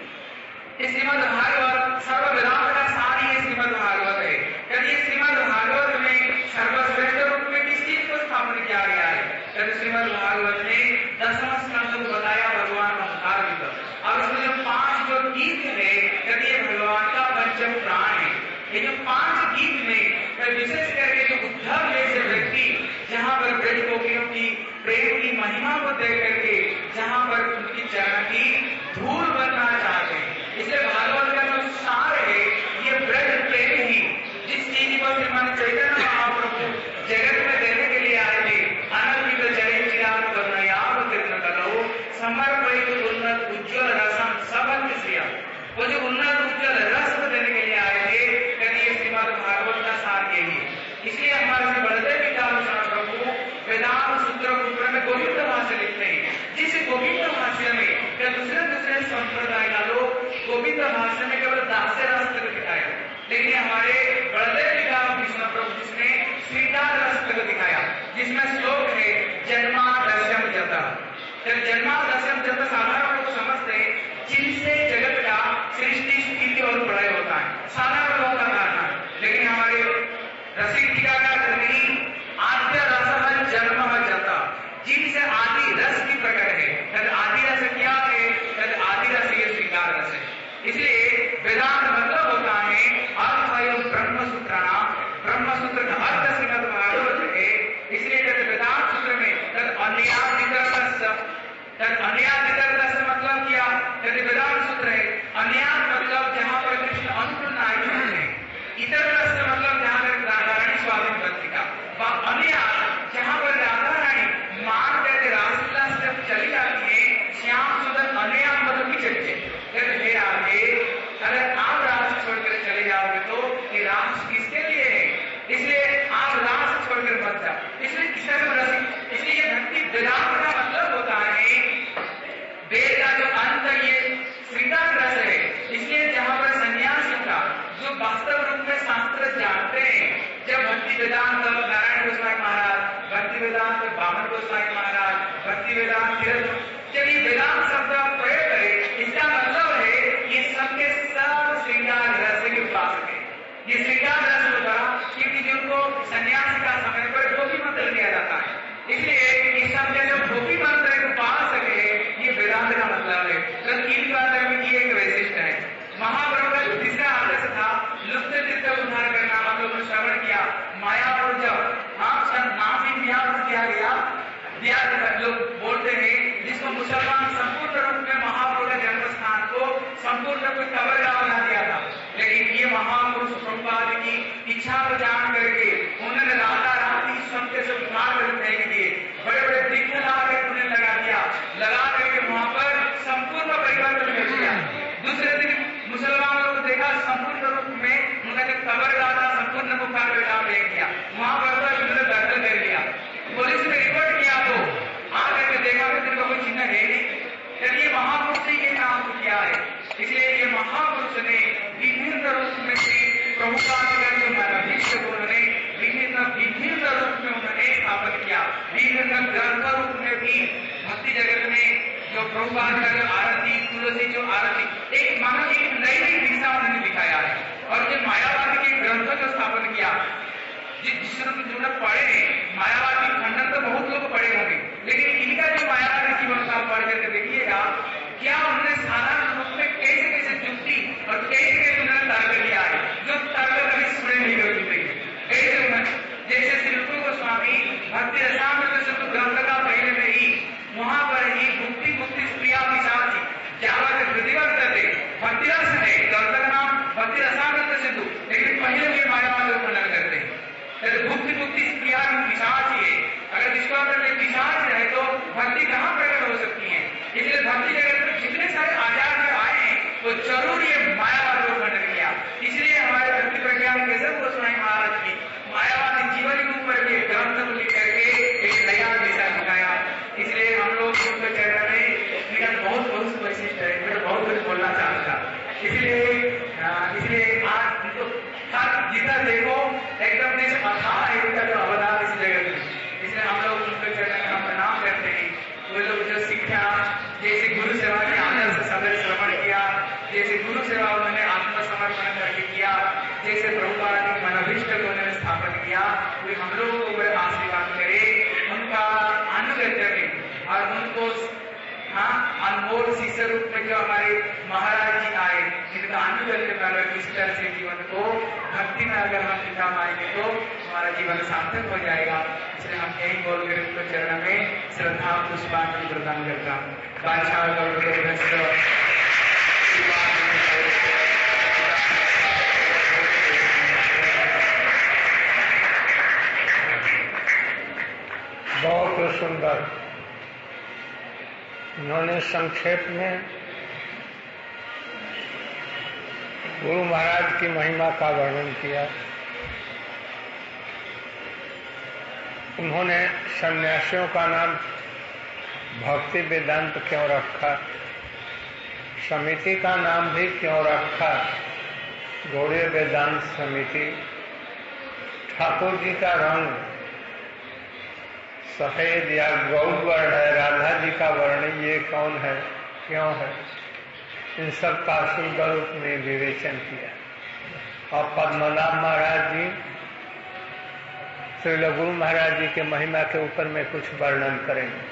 श्रीमद् भागवत सर्व वेदांत का सार ही श्रीमद् भागवत है। यदि श्रीमद् भागवत में सर्वश्रेष्ठ रूप में किस चीज को स्थापन किया गया है? यदि श्रीमद् भागवत ने दसवां स्कंद को बताया भगवान अवतार की, और उसमें जो पांच जो गीत है यदि ये भगवान का पंचम प्राण है। ये जो पांच गीत में विशेष करके जो उद्धव जैसे व्यक्ति जहाँ पर ब्रज गोपियों की प्रेम की महिमा को देख करके जहाँ पर उनकी चरण की धूल बनना चाहते हैं, इसलिए भागवत का जो सार है ये ब्रज प्रेम ही जिस चीज को श्रीमान चैतन्य महाप्रभु जगत में देने के लिए आए थे, अनंत जय चिराग वर्णयाम कृष्ण करो समर्पित उन्नत उज्ज्वल रसम सबंत श्रिया, वो जो उन्नत उज्ज्वल रस को देने के लिए आए थे करिए श्रीमद् भागवत का सार यही। इसलिए हमारे से बलदेव पितामह प्रभु वेदांत सूत्र सूत्र में गोविंद भाष्य लिखते हैं, जिस गोविंद भाष्य में क्या दूसरे दूसरे संप्रदाय का लोग गोविंद भाष्य में केवल दास्य रस तक दिखाया, लेकिन हमारे बलदेव पितामह प्रभु जिसने श्रीदास रस तक दिखाया, जिसमें श्लोक है जन्मादशम जता। जब जन्मादशम जता साधारण लोग समझते हैं जिनसे जगत का सृष्टि स्थिति और प्रलय होता है, साधारण लोगों का धारणा, लेकिन हमारे रसिक टीकाकार नहीं, आद्य रस जन्म जाता, जिनसे आदि रस की प्रकट है। तद आदि रस क्या है? तद आदि रस ये श्रृंगार रस है। इसलिए वेदांत मतलब होता है अर्थ ब्रह्म सूत्राणाम, ब्रह्म सूत्र का अर्थ श्रीमद् भागवत है। इसलिए तद वेदांत सूत्र में तद अन्यादितरस, तद अन्यादितरस मतलब क्या? तद वेदांत सूत्र है अन्याद मतलब जहाँ पर कृष्ण अनुकूल नायक है, इतर रस मतलब जहाँ पर राधा रानी स्वाधीन भक्ति का, अन्याद जहाँ पर राधा रानी मान कहते रासलीला से जब चली जाती है, श्याम सुंदर अन्याद मतलब की चलते फिर आगे अगर आप रास छोड़कर चले जाओगे तो ये रास किसके लिए है? इसलिए आप रास छोड़कर मत जाओ। इसलिए इस तरह रसिक, इसलिए ये भक्ति वेदांत का मतलब होता है वेद का जो अंत ये श्रृंगार रस है। इसलिए जहाँ पर सन्यासी का जो वास्तव रूप में शास्त्र जानते हैं, जब भक्ति वेदांत नारायण गोस्वामी महाराज, भक्ति वेदांत बामन गोस्वामी महाराज, भक्ति वेदांत चलिए वेदांत शब्द प्रयोग करें, इसका मतलब है ये सबके सब श्रृंगार रस के उपासक है। ये श्रृंगार रस होगा क्योंकि जिनको सन्यासी का समय पर गोपी मंत्र दिया जाता है, इसलिए ये सब जो गोपी मंत्र के उपासक है ये वेदांत का मतलब है। तो तीन बार में ये एक वैशिष्ट है। महाप्रभु का जो तीसरा आदर्श था लुप्त चित्त उद्धार करना, हम लोगों ने श्रवण किया माया और जब आप नाम ही दिया गया दिया लोग बोलते हैं, जिसको मुसलमान संपूर्ण रूप में महापुरुष के जन्म स्थान को संपूर्ण रूप में कब्रगाह बना दिया था, लेकिन ये महापुरुष प्रभुपाद की इच्छा को जान करके उन्होंने राता रात ही सबके सब उठार कर फेंक दिए, बड़े बड़े वृक्ष ला कर उन्हें लगा दिया, लगा करके वहां पर संपूर्ण परिवर्तन कर दिया। दूसरे दिन मुसलमान लोग को देखा संपूर्ण रूप में उनका जो कब्रगाह था संपूर्ण मुखार बेटा फेंक दिया, वहां पर उन्होंने दर्शन कर लिया। पुलिस ने रिपोर्ट किया तो आकर के देखा कि तेरे को कोई चिन्ह है नहीं, चलिए महापुरुष ने ये काम किया है। इसलिए ये महापुरुष ने विभिन्न रूप में प्रभुपाद का जो मराठी उन्होंने विभिन्न विभिन्न रूप में उन्होंने स्थापन किया, विभिन्न ग्रंथ रूप में भी भक्ति जगत में जो प्रभुपाद का जो आरती तुलसी जो आरती एक मानो एक नई नई दिशा उन्होंने दिखाया है। और जो मायावादी के ग्रंथ जो स्थापन किया, जिसने जो पढ़े हैं मायावादी खंडन तो बहुत लोग पढ़े होंगे, लेकिन इनका जो मायावादी जीवन का पढ़ करके देखिएगा क्या उन्होंने साधारण रूप में कैसे कैसे जुक्ति और कैसे कैसे उन्होंने तर्क लिया है जो तर्क कभी सुने नहीं कर चुके। कैसे उन्होंने जैसे श्री रूप गोस्वामी भक्ति रसामृत सिंधु ग्रंथ का पहले में ही वहां पर ही मुक्ति मुक्ति प्रिया पिशाच जावत प्रतिवर्त थे भक्ति रस है ग्रंथ का नाम भक्ति रसामृत सिंधु, लेकिन पहले भी मायावादी खंडन करते हैं। भक्ति मुक्ति प्रिया पिशाच है, अगर विश्वास में पिशाच रहे तो भक्ति कहाँ प्रकट हो सकती है। इसलिए भक्ति जगत में जितने सारे आचार्य आए हैं वो जरूर ये मायावाद को खंडन किया। इसलिए हमारे भक्ति प्रज्ञान केशव गोस्वामी महाराज की मायावादी जीवन के ऊपर के ग्रंथ को लिख करके एक नया दिशा दिखाया। इसलिए हम लोग उनको चरण में मेरा बहुत बहुत वैशिष्ट है, मैं बहुत कुछ बोलना चाहूंगा। इसलिए इसलिए आज तो हर जिधर देखो एकदम जैसे अथाह है उनका जो अवदान इस जगत में, इसलिए हम लोग उनके चरण में हम प्रणाम करते हैं। वो लोग जो शिक्षा जैसे गुरु सेवा के आदर से सदैव श्रवण किया, जैसे गुरु सेवा उन्होंने आत्मसमर्पण करके किया, जैसे प्रभुपाद के मनोभीष्ट को उन्होंने स्थापन किया, वे हम लोगों को बड़े आशीर्वाद करे, उनका अनुगत्य में और उनको हाँ अनमोल शिष्य रूप में जो हमारे महाराज जी आए, इनका अनुगत्य में अगर किस तरह से जीवन को भक्ति में अगर हम बिता पाएंगे तो हमारा जीवन सार्थक हो जाएगा। इसलिए हम यही बोलकर उनको चरण में श्रद्धा पुष्पांजलि प्रदान करता हूँ। बहुत सुंदर उन्होंने संक्षेप में गुरु महाराज की महिमा का वर्णन किया। उन्होंने सन्यासियों का नाम भक्ति वेदांत क्यों रखा, समिति का नाम भी क्यों रखा गौड़ीय वेदांत समिति। ठाकुर जी का रंग सफेद या गौर वर्ण है, राधा जी का वर्ण ये कौन है, क्यों है, इन सब का सुंदर रूप में विवेचन किया। और पद्मनाभ महाराज जी श्री गुरु महाराज जी के महिमा के ऊपर में कुछ वर्णन करेंगे।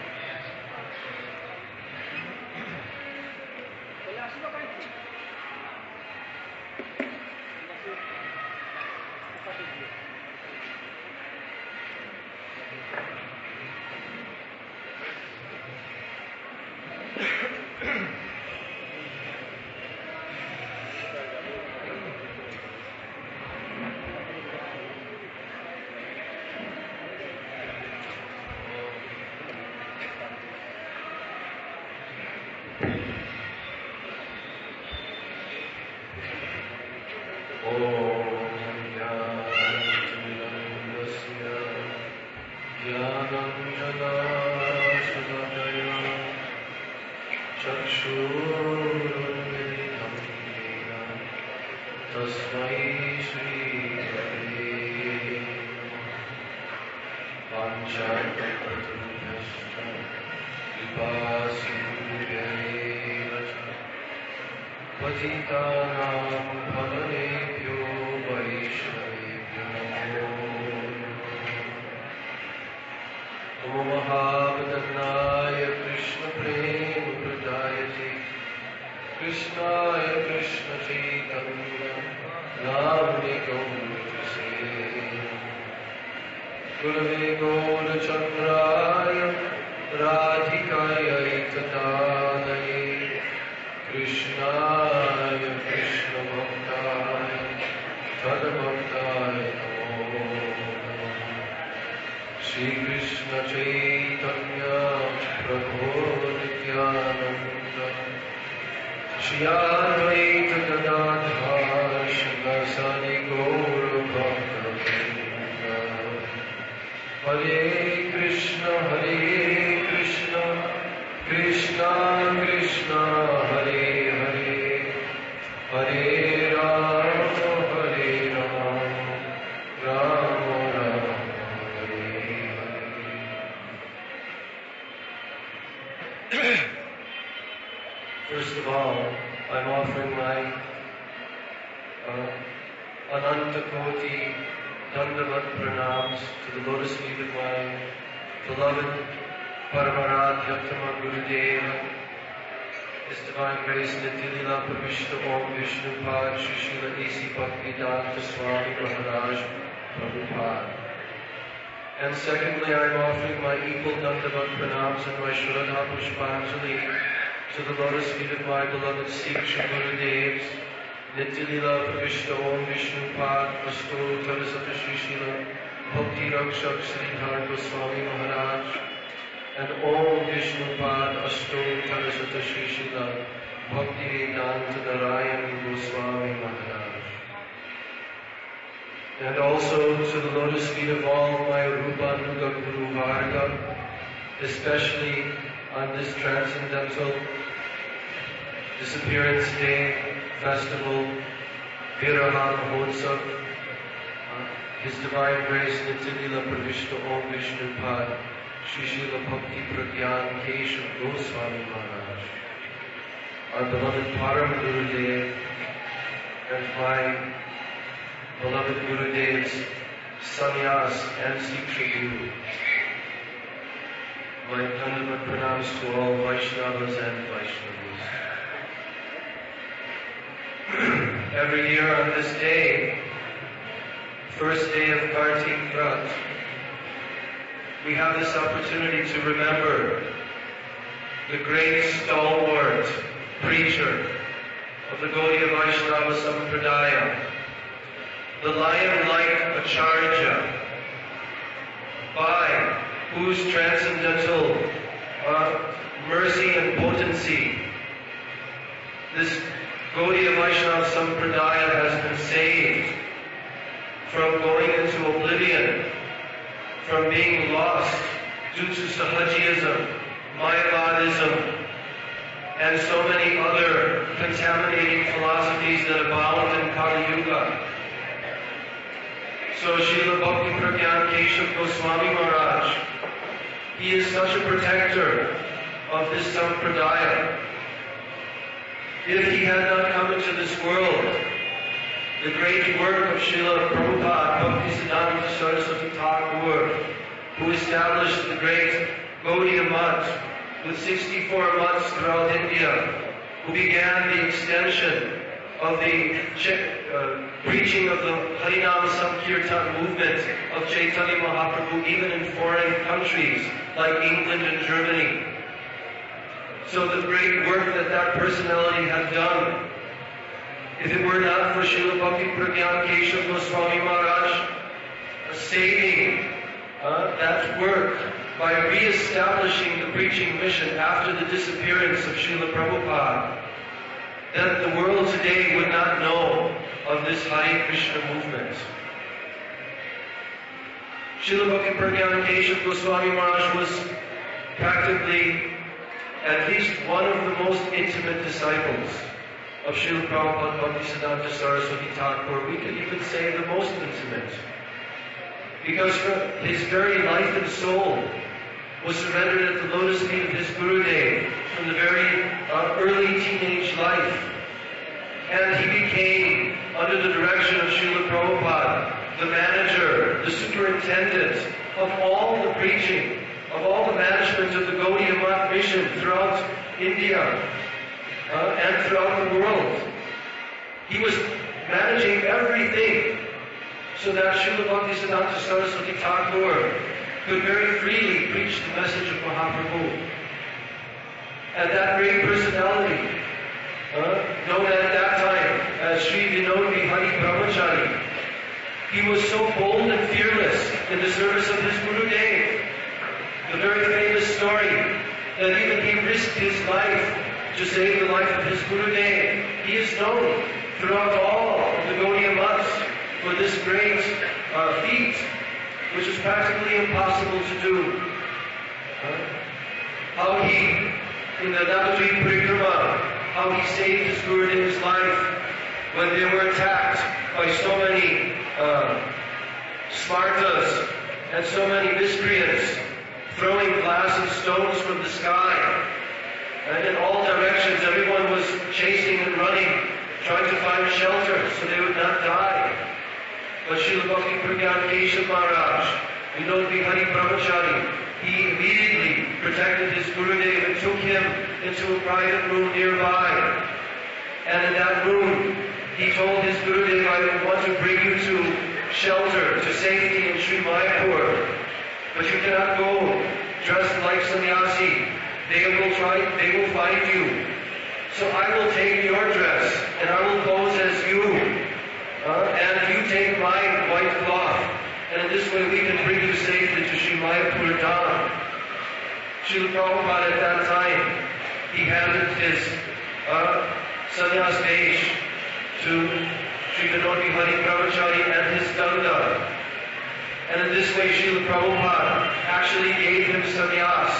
First of all, I'm offering my uh, Ananta Koti Dandavat Pranams to the lotus feet of my beloved Paramaradhyatama Gurudeva, His Divine Grace Nitya-Lila Pravishta Om Vishnu Pad Shri Srila A C Bhaktivedanta Swami Maharaj Prabhupada. And secondly, I'm offering my equal Dandavat Pranams and my Shraddha Pushpanjali to the lotus feet of my beloved Sikh Gurudevs, Nitya-Lila Pravishta Om Vishnu Pad Asto Tarasata Shri Srila Bhakti Rakshak Sridhar Goswami Maharaj, and Om Vishnu Pad Asto Tarasata Shri Srila Bhaktivedanta Narayan Goswami Maharaj. And also to the lotus feet of all my Rupanuga Guru Varga, especially on this transcendental disappearance day, festival, Viraha Mahotsav, His Divine Grace Nityalila Pravishta Om Vishnu Pad Shri Srila Bhakti Pragyan Keshav Goswami Maharaj, our beloved Param Gurudev, and my beloved Gurudev's sannyas and Siksha Guru. My Dandavat pranams to all Vaishnavas and Vaishnavas. Every year on this day, first day of Kartik Vrat, we have this opportunity to remember the great stalwart preacher of the Gaudiya Vaishnava Sampradaya, the lion-like Acharya, by whose transcendental uh, mercy and potency this Gaudiya Vaishnava Sampradaya has been saved from going into oblivion, from being lost due to Sahajiyism, Mayavadism, and so many other contaminating philosophies that abound in Kali Yuga. So Srila Bhakti Pragyan Keshav Goswami Maharaj, he is such a protector of this Sampradaya. If he had not come into this world, the great work of Srila Prabhupada, Bhaktisiddhanta Saraswati Thakur, who established the great Gaudiya Math with sixty-four months throughout India, who began the extension of the uh, preaching of the Harinam Sankirtan movement of Chaitanya Mahaprabhu even in foreign countries like England and Germany. So the great work that that personality had done, if it were not for Srila Bhakti Pragyan Keshav Goswami Maharaj saving uh, that work by re-establishing the preaching mission after the disappearance of Srila Prabhupada, then the world today would not know of this Hare Krishna movement. Srila Bhakti Pragyan Keshav Goswami Maharaj was practically at least one of the most intimate disciples of Srila Prabhupada Bhaktisiddhanta Saraswati Thakur. We could even say the most intimate, because his very life and soul was surrendered at the lotus feet of his Gurudev from the very uh, early teenage life. And he became, under the direction of Srila Prabhupada, the manager, the superintendent of all the preaching, of all the management of the Gaudiya Math mission throughout India uh, and throughout the world. He was managing everything so that Srila Bhaktisiddhanta Saraswati Thakur could very freely preach the message of Mahaprabhu. And that great personality, uh, known at that time as Sri Vinod Vihari Brahmachari, he was so bold and fearless in the service of his Gurudev. The very famous story that even he risked his life to save the life of his Gurudev. He is known throughout all of the Gaudiya Maths for this great uh, feat, which is practically impossible to do. Uh, how he, in the Navadvip Parikrama, how he saved his Gurudev's life when they were attacked by so many uh, Spartas and so many miscreants, throwing glass and stones from the sky. And in all directions, everyone was chasing and running, trying to find shelter so they would not die. But Srila Bhakti Pragyan Keshav Maharaj, Vinod Vihari Brahmachari, he immediately protected his Gurudev and took him into a private room nearby. And in that room, he told his Gurudev, I want to bring you to shelter, to safety in Sri Mayapur. But you cannot go dressed like sannyasi. They will try, they will find you. So I will take your dress, and I will pose as you. Uh, and you take my white cloth. And in this way we can bring you safely to Sri Mayapur Dham. Srila Prabhupada at that time, he handed his uh, sannyas vesh to Sri Vinod Vihari Brahmachari and his Ganga. And in this way, Srila Prabhupada actually gave him sannyas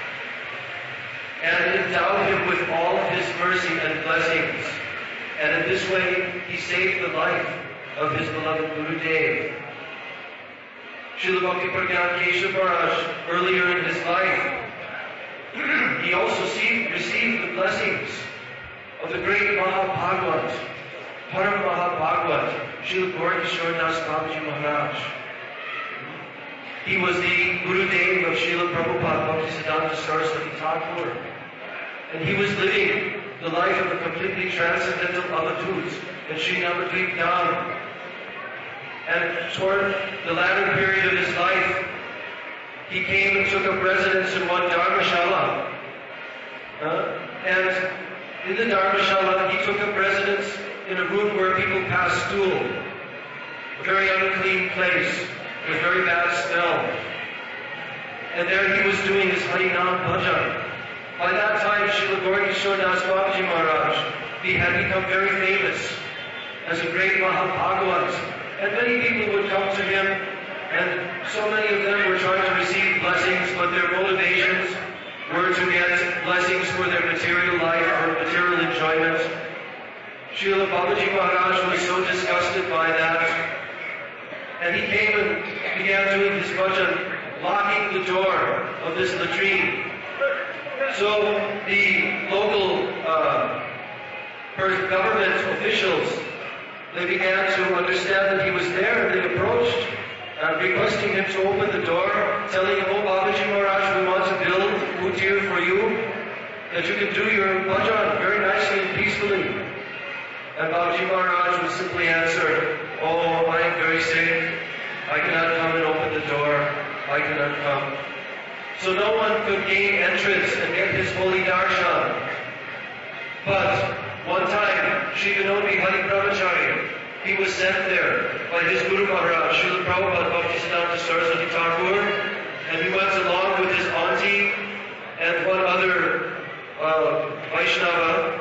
and endowed him with all of his mercy and blessings. And in this way, he saved the life of his beloved Gurudev. Srila Bhakti Pragyan Keshav Maharaj earlier in his life, he also see, received the blessings of the great Mahabhagavat, Param Mahabhagavat, Srila Gaurkishore Das Babaji Maharaj. He was the Gurudev of Srila Prabhupada Bhaktisiddhanta Saraswati Thakur. And he was living the life of a completely transcendental Avadhut in Sri Navadvip Dham. And toward the latter period of his life, he came and took up residence in one Dharmashala. Uh, and in the Dharmashala, he took up residence in a room where people passed stool. A very unclean place with very bad smell. And there he was doing his Harinam Bhajan. By that time, Srila Gaurkishore Das Babaji Maharaj, he had become very famous as a great Mahabhagavat. And many people would come to him, and so many of them were trying to receive blessings, but their motivations were to get blessings for their material life or material enjoyment. Srila Babaji Maharaj was so disgusted by that, and he came and began doing his bhajan, locking the door of this latrine. So the local uh, government officials, they began to understand that he was there, and they approached, uh, requesting him to open the door, telling him, "Oh, Babaji Maharaj, we want to build kutir for you, that you can do your bhajan very nicely and peacefully." And Babaji Maharaj would simply answer, "Oh, I am very sick. I cannot come and open the door. I cannot come." So no one could gain entrance and get his holy darshan. But one time, Sri Vinod Bihari Brahmachari, he was sent there by his Guru Maharaj, Srila Prabhupada Bhaktisiddhanta Saraswati Thakur, and he went along with his auntie and one other uh, Vaishnava.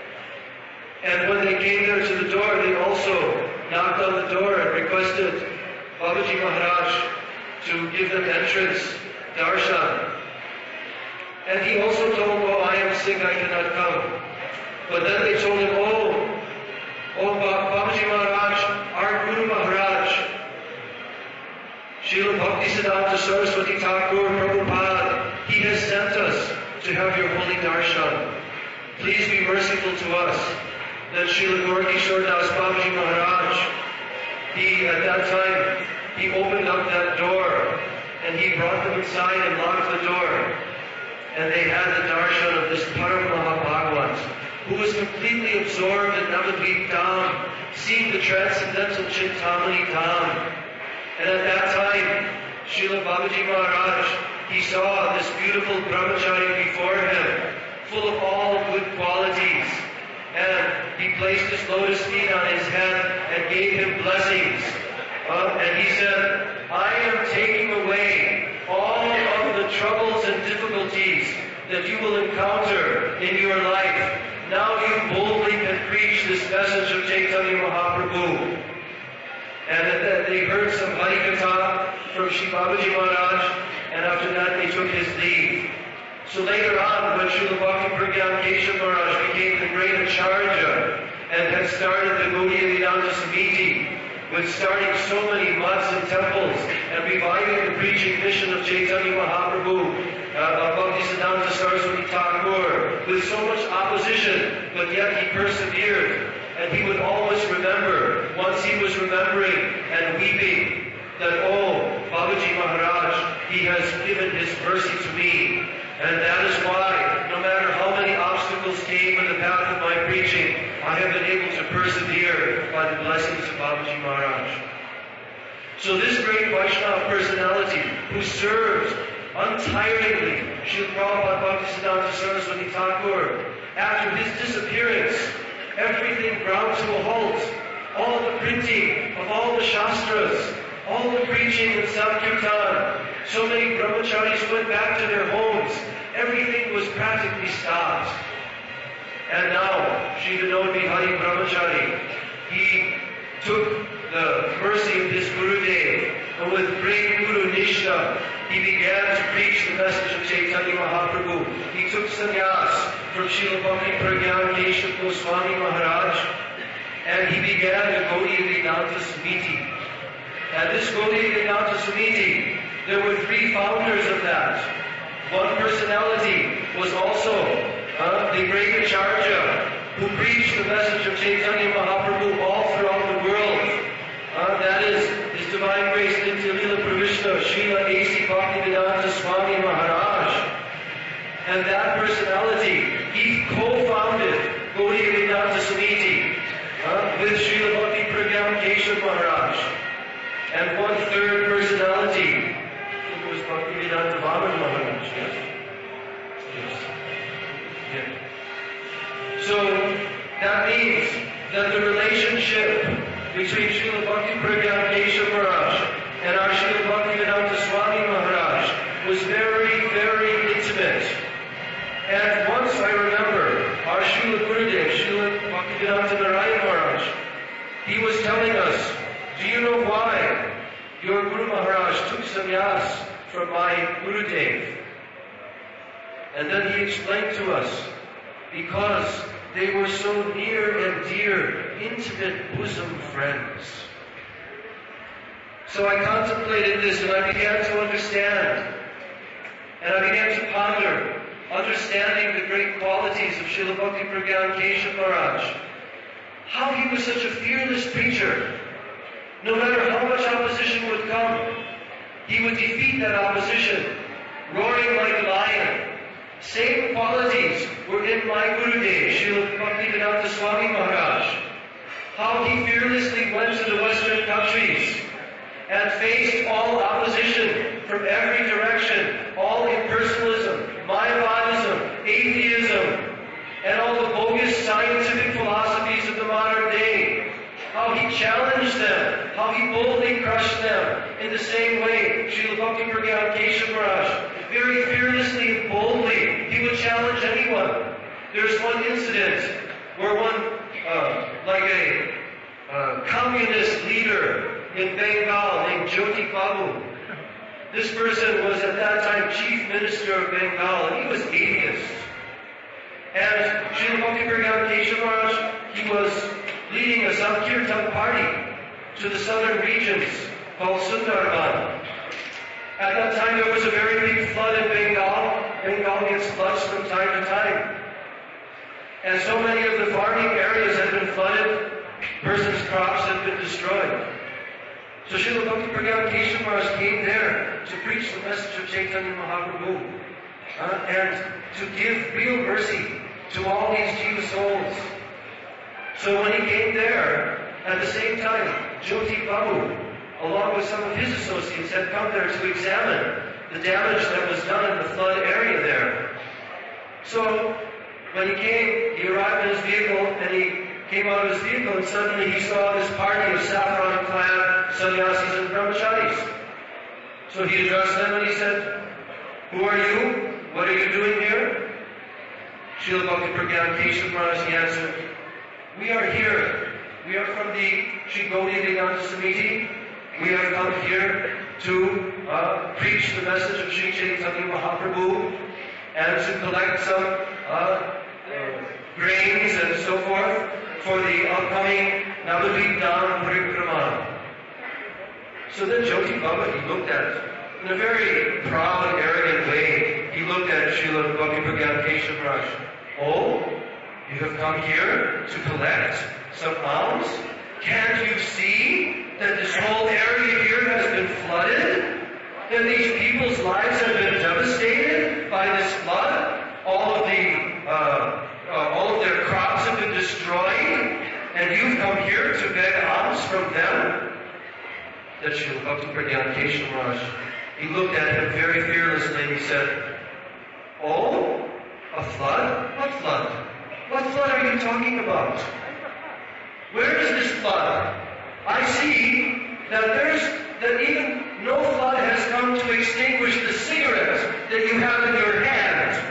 And when they came there to the door, they also knocked on the door and requested Babaji Maharaj to give them entrance, darshan. And he also told them, "Oh, I am sick, I cannot come." But then they told him, "Oh, oh Babaji Maharaj, our Guru Maharaj, Srila Bhaktisiddhanta Saraswati Thakur Prabhupada, he has sent us to have your holy darshan. Please be merciful to us." Then Srila Gaurkishore Das Babaji Maharaj, he, at that time, he opened up that door, and he brought them inside and locked the door. And they had the darshan of this Param Mahabhagavat, who was completely absorbed in Navadvip Dham, seeing the transcendental Chintamani Dham. And at that time, Srila Babaji Maharaj, he saw this beautiful brahmachari before him, full of all good qualities. And he placed his lotus feet on his head and gave him blessings. Uh, and he said, "I am taking away all of the troubles and difficulties that you will encounter in your life. Now you boldly can preach this message of Chaitanya Mahaprabhu." And they heard some Harikatha from Shri Babaji Maharaj, and after that they took his leave. So later on, when Srila Bhakti Pragyan Keshav Maharaj became the great Acharya and had started the Gaudiya Vedanta Samiti, with starting so many mats and temples and reviving the preaching mission of Chaitanya Mahaprabhu, uh, of Bhaktisiddhanta Saraswati Thakur, with so much opposition, but yet he persevered. And he would always remember, once he was remembering and weeping, that, "Oh, Babaji Maharaj, he has given his mercy to me." And that is why, no matter how many obstacles came in the path of my preaching, I have been able to persevere by the blessings of Babaji Maharaj. So this great Vaishnava personality, who served untiringly Srila Prabhupada Bhaktisiddhanta Saraswati Thakur, after his disappearance, everything ground to a halt. All the printing of all the Shastras, all the preaching in Sankirtan, so many brahmacharis went back to their homes. Everything was practically stopped. And now, Sri Vinod Bihari Brahmachari, he took the mercy of his Gurudev, and with great Guru Nishtha, he began to preach the message of Chaitanya Mahaprabhu. He took sannyas from Srila Bhakti Pragyan Keshav Goswami Maharaj, and he began the Gaudiya Vedanta Samiti. And this Gaudiya Vedanta Samiti, there were three founders of that. One personality was also uh, the great Acharya who preached the message of Chaitanya Mahaprabhu all throughout the world. Uh, that is His Divine Grace Nitya Lila Pravishna Srila A C Bhaktivedanta Swami Maharaj. And that personality, he co-founded Gaudiya Vedanta Samiti uh, with Srila Bhakti Pragyan Keshav Maharaj. And one third personality, it was Bhaktivedanta Vaman Maharaj, yes? Yes. Yeah. So, that means that the relationship between Srila Bhakti Pragyan Keshav Maharaj and our Srila Bhaktivedanta Swami Maharaj was very, very intimate. And once I remember, our Srila Gurudev, Srila Bhaktivedanta Narayan Maharaj, he was telling us, do you know why your Guru Maharaj took sannyas from my Gurudev? And then he explained to us, because they were so near and dear, intimate bosom friends. So I contemplated this and I began to understand. And I began to ponder, understanding the great qualities of Srila Bhakti Pragyan Keshav Maharaj. How he was such a fearless preacher. No matter how much opposition would come, he would defeat that opposition, roaring like a lion. Same qualities were in my Gurudev, Srila Bhaktivedanta Swami Maharaj. How he fearlessly went to the Western countries and faced all opposition from every direction, all impersonalism, Mayavadism, atheism, and all the bogus scientific philosophies of the modern day. How he challenged them, how he boldly crushed them. In the same way, Srila Bhakti Pragyan Keshav Maharaj, very fearlessly and boldly, he would challenge anyone. There's one incident where one, uh, like a uh, communist leader in Bengal named Jyoti Babu, this person was at that time chief minister of Bengal, and he was atheist. And Srila Bhakti Pragyan Keshav Maharaj, he was leading a Sankirtan party to the southern regions called Sundarban. At that time there was a very big flood in Bengal. Bengal gets floods from time to time. And so many of the farming areas had been flooded, persons' crops had been destroyed. So Srila Bhakti Pragyan Keshav Maharaj came there to preach the message of Chaitanya Mahaprabhu uh, and to give real mercy to all these jiva souls. So when he came there, at the same time, Jyoti Babu, along with some of his associates, had come there to examine the damage that was done in the flood area there. So when he came, he arrived in his vehicle, and he came out of his vehicle, and suddenly he saw this party of saffron-clad sannyasis and brahmacharis. So he addressed them and he said, "Who are you? What are you doing here?" Srila Bhakti Pragyan Keshav Maharaj, he answered, "We are here. We are from the Sri Gaudiya Vedanta Samiti. We have come here to uh, preach the message of Sri Chaitanya Mahaprabhu and to collect some uh, uh, grains and so forth for the upcoming Navadvip Dham Parikrama." So then Jyoti Baba, he looked at, in a very proud, arrogant way, he looked at Srila Bhakti Pragyan Keshav Maharaj. "Oh, you have come here to collect some alms? Can't you see that this whole area here has been flooded? That these people's lives have been devastated by this flood? All of the, uh, uh, all of their crops have been destroyed, and you've come here to beg alms from them?" That Srila Bhakti Pragyan Keshav Maharaj, he looked at him very fearlessly and he said, "Oh, a flood? What flood? What flood are you talking about? Where is this flood? I see that there's, that even no flood has come to extinguish the cigarette that you have in your hand.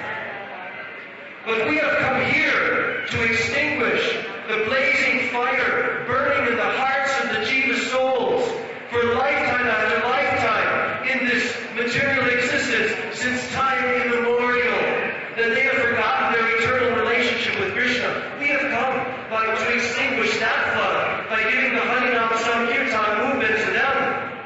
But we have come here to extinguish the blazing fire burning in the hearts of the jiva souls for lifetime after lifetime in this material existence since time immemorial, that they have forgotten their eternal relationship with Krishna. We have come by, to extinguish that flood by giving the Harinam Sankirtan movement to them.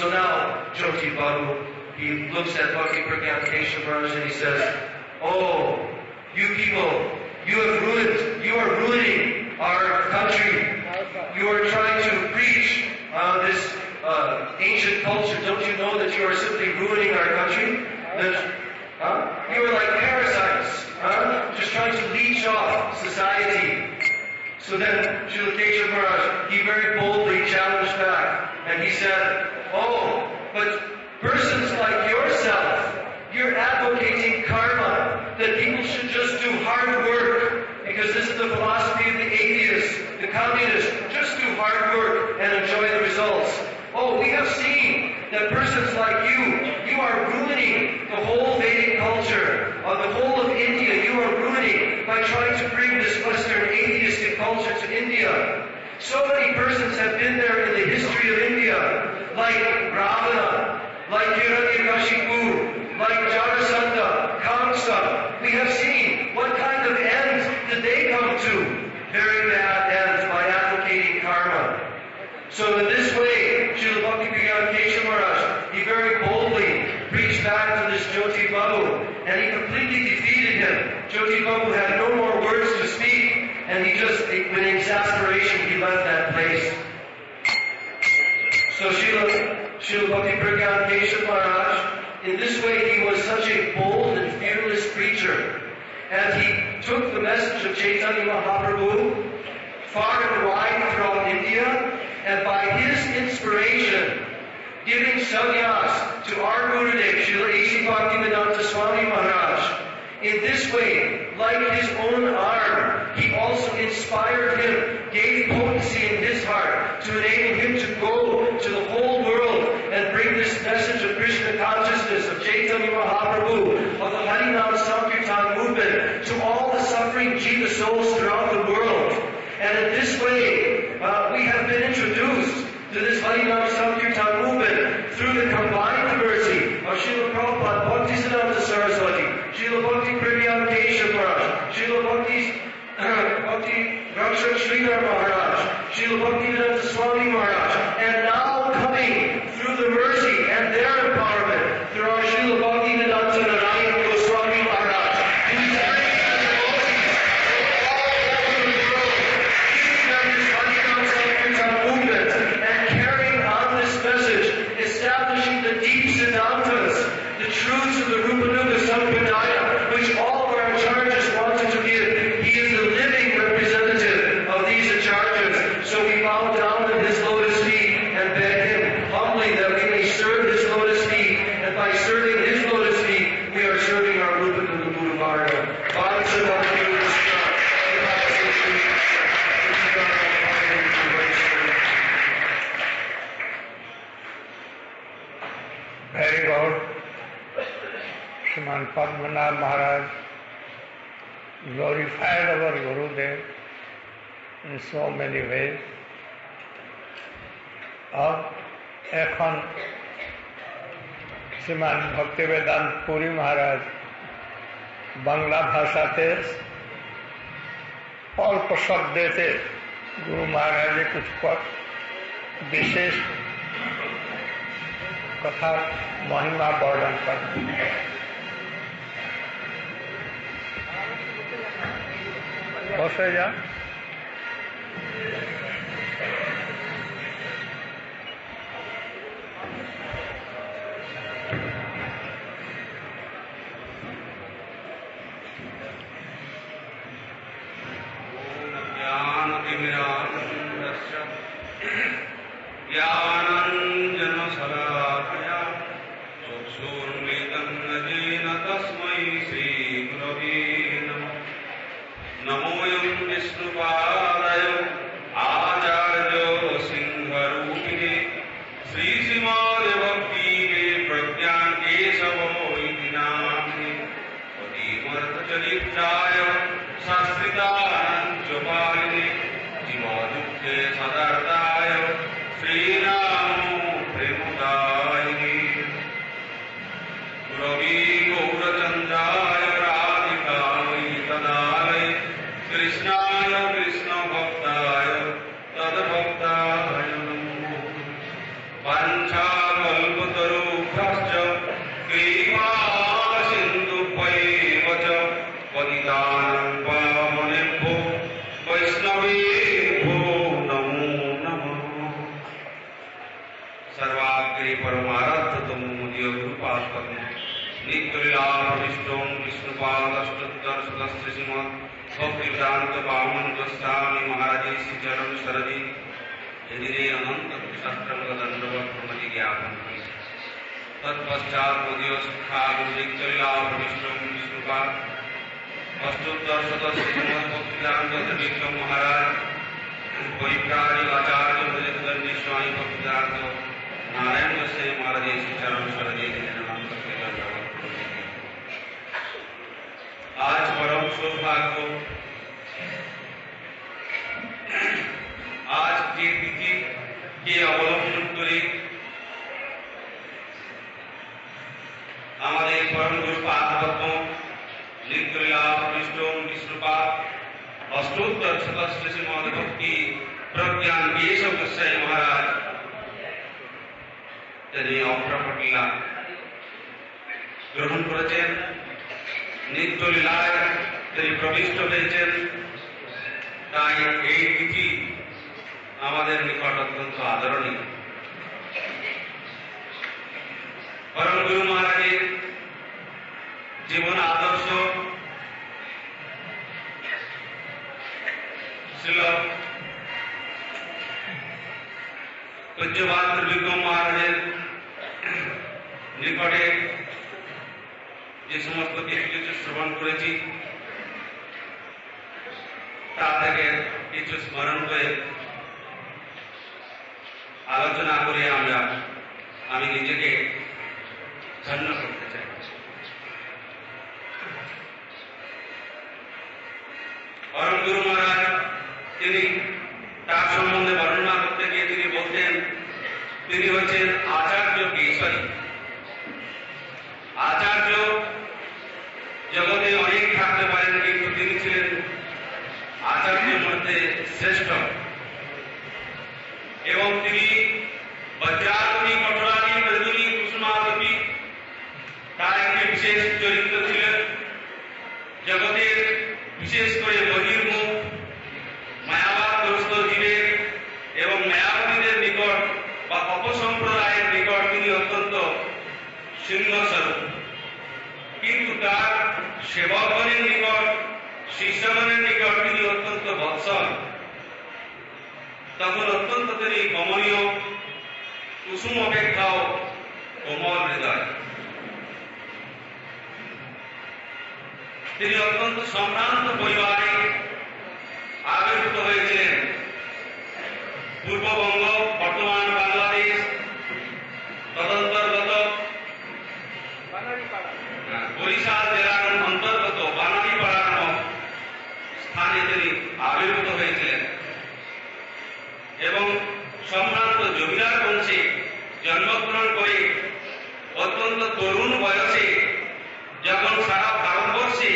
So now, Jyoti Babu, he looks at Bhakti Pragyan Keshav Maharaj and he says, oh, you people, you have ruined, you are ruining our country. You are trying to preach uh, this uh, ancient culture. Don't you know that you are simply ruining our country? That, huh? You are like parasites, huh? Just trying to leech off society. So then, Srila Keshav Maharaj, he very boldly challenged back, and he said, oh, but persons like yourself, you're advocating karma, that people should just do hard work, because this is the philosophy of the atheists, the communists, just do hard work and enjoy the results. Oh, we have seen that persons like you, you are ruining the whole Vedic culture, of the whole of India, you are ruining by trying to bring this Western atheistic culture to India. So many persons have been there in the history of India, like Ravana, like Hiranyakashipu, like Jarasandha, Kamsa. We have seen what kind of ends did they come to? Very bad ends by advocating karma. So in this way, Srila Bhakti Pragyan Keshav Maharaj, he very boldly preached back to this Jyoti Babu, and he completely defeated him. Jyoti Babu had no more words to speak, and he just, in exasperation, he left that place. So Srila, Srila Bhakti Pragyan Keshav Maharaj, in this way he was such a bold and fearless preacher. And he took the message of Chaitanya Mahaprabhu far and wide throughout India, and by his inspiration, giving sannyas to our Gurudev, Srila A C Bhaktivedanta Swami Maharaj. In this way, like his own arm, he also inspired him, gave potency in his heart to enable him to go to the whole world and bring this message of Krishna consciousness, of Chaitanya Mahaprabhu, of the Harinam Sankirtan movement to all the suffering Jiva souls throughout the world. And in this way, uh, we have been introduced to this Harinam Sankirtan movement through the combined mercy of Srila Prabhupada Bhaktisiddhanta Saraswati, Srila Bhakti Pragyan Keshav Maharaj, Srila Bhakti, uh, Bhakti Rakshak Sridhar Maharaj, Srila Bhaktivedanta Swami Maharaj, and now coming through the mercy and their empowerment through our Srila Bhaktivedanta Narayan Goswami Maharaj, who's bringing the devotees all over the world, giving them this Harinam Sankirtan movement, and carrying on this message, establishing the deep Siddhantas, the truths of the Rupanuga Sampradaya, which all of our acharyas wanted to give. He is the living representative of these acharyas. So we bow down at his lotus feet and beg him humbly that we may serve his lotus feet. And by serving his lotus feet, we are serving our Rupanuga Guru Varga. Very good. Sriman Padmanabh Maharaj glorified our Gurudev in so many ways. अब এখন শ্রীমান ভক্তিবেদান্ত পুরী মহারাজ বাংলা ভাষাতে অল্প শব্দেতে গুরু মহারাজের কিছু বিশেষ কথা মহিমা বর্ণন করেন। বসে যা। ज्ञानाञ्जनशलाकया चक्षुर्मृतं येन तस्मै श्रीगुरवे नमः। नमोऽयं विष्णुपादाय आचार्य सिंहरूपिणे श्रीश्रीमद्भक्ति प्रज्ञान केशव इति नाम्ने पतिमर्थचरित्राय शास्त्रितानञ्चपालिने जीवादुःखे सदार्ताय श्रीरामो प्रेमदायिने गुरवे गौरचन्द्राय राधिकायै तदालये कृष्णाय कृष्णभक्ताय तद्भक्ताय नमो। वाञ्छाकल्पतरुभ्यश्च वेदांत पावन गोस्वामी महाराज श्री चरण शरदी यदि अनंत शास्त्रंग दंडवत प्रमति ज्ञापन तत्पश्चात मोदियो शिक्षा गुरुदिक्तला विष्णु विष्णुपाद अष्टोत्तर सदस्य श्रीमद भक्तिवेदांत विक्रम महाराज परिप्राणी आचार्य ब्रजदंडी स्वामी भक्तिवेदांत नारायण से महाराज श्री चरण शरदी अनंत आज परम सौभाग्य आज যে তিথি কে অবলম্বন করে আমাদের পরম গুরু পাদপদ্ম নিত্যলীলা বিষ্ণু বিষ্ণুপাদ অষ্টোত্তর শতশ্রী শ্রীমদ ভক্তি প্রজ্ঞান কেশব গোস্বামী মহারাজ তিনি অপ্রকটলীলা গ্রহণ করেছেন, নিত্যলীলায় তিনি প্রবিষ্ট হয়েছেন। তাই এই তিথি আমাদের নিকট অত্যন্ত আদরণীয়। পরম গুরু মহারাজের জীবন আদর্শ ছিল পূজ্যপাদ বিক্রম মহারাজের নিকটে যে সমস্ত কিছু কিছু শ্রবণ করেছি তা থেকে কিছু স্মরণ করে আলোচনা করে আমরা আমি নিজেকে ধন্য করতে চাই। পরম গুরু মহারাজ তিনি তার সম্বন্ধে বর্ণনা করতে গিয়ে তিনি বলতেন তিনি হচ্ছেন আচার্য কেশরী। আচার্য জগতে অনেক থাকতে পারেন, কিন্তু তিনি ছিলেন আচার্যের মধ্যে শ্রেষ্ঠ এবং তিনি বজ্রাবতী কঠোরানী মৃদুনী কুসুমাবতী তার একটি বিশেষ চরিত্র ছিলেন। জগতের বিশেষ করে বহির্মুখ মায়াবাদগ্রস্ত জীবের এবং মায়াবতীদের নিকট বা অপসম্প্রদায়ের নিকট তিনি অত্যন্ত সিংহস্বরূপ, কিন্তু তার সেবকগণের নিকট শিষ্যগণের নিকট তিনি অত্যন্ত বৎসল। তখন অত্যন্ত তিনি কমনীয়, কুসুম অপেক্ষাও কোমল হৃদয়। তিনি অত্যন্ত সম্ভ্রান্ত পরিবারে আবির্ভূত হয়েছিলেন। পূর্ববঙ্গ বর্তমান বাংলাদেশ তদন্তর্গত বরিশাল জেলার অন্তর্গত বানারীপাড়া নামক স্থানে তিনি আবির্ভূত হয়েছিলেন এবং সম্ভ্রান্ত জমিদার বংশে জন্মগ্রহণ করে অত্যন্ত তরুণ বয়সে যখন সারা ভারতবর্ষে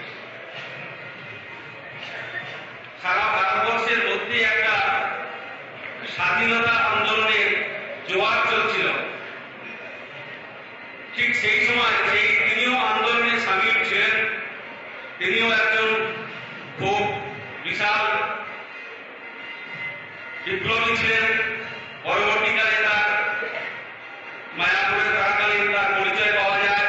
সারা ভারতবর্ষের মধ্যে একটা স্বাধীনতা আন্দোলনের জোয়ার চলছিল, ঠিক সেই সময় সেই তিনিও আন্দোলনে সামিল ছিলেন। তিনিও একজন খুব বিশাল বিপ্লবী ছিলেন। পরবর্তীকালে তার মায়াপুরে থাকাকালীন তার পরিচয় পাওয়া যায়।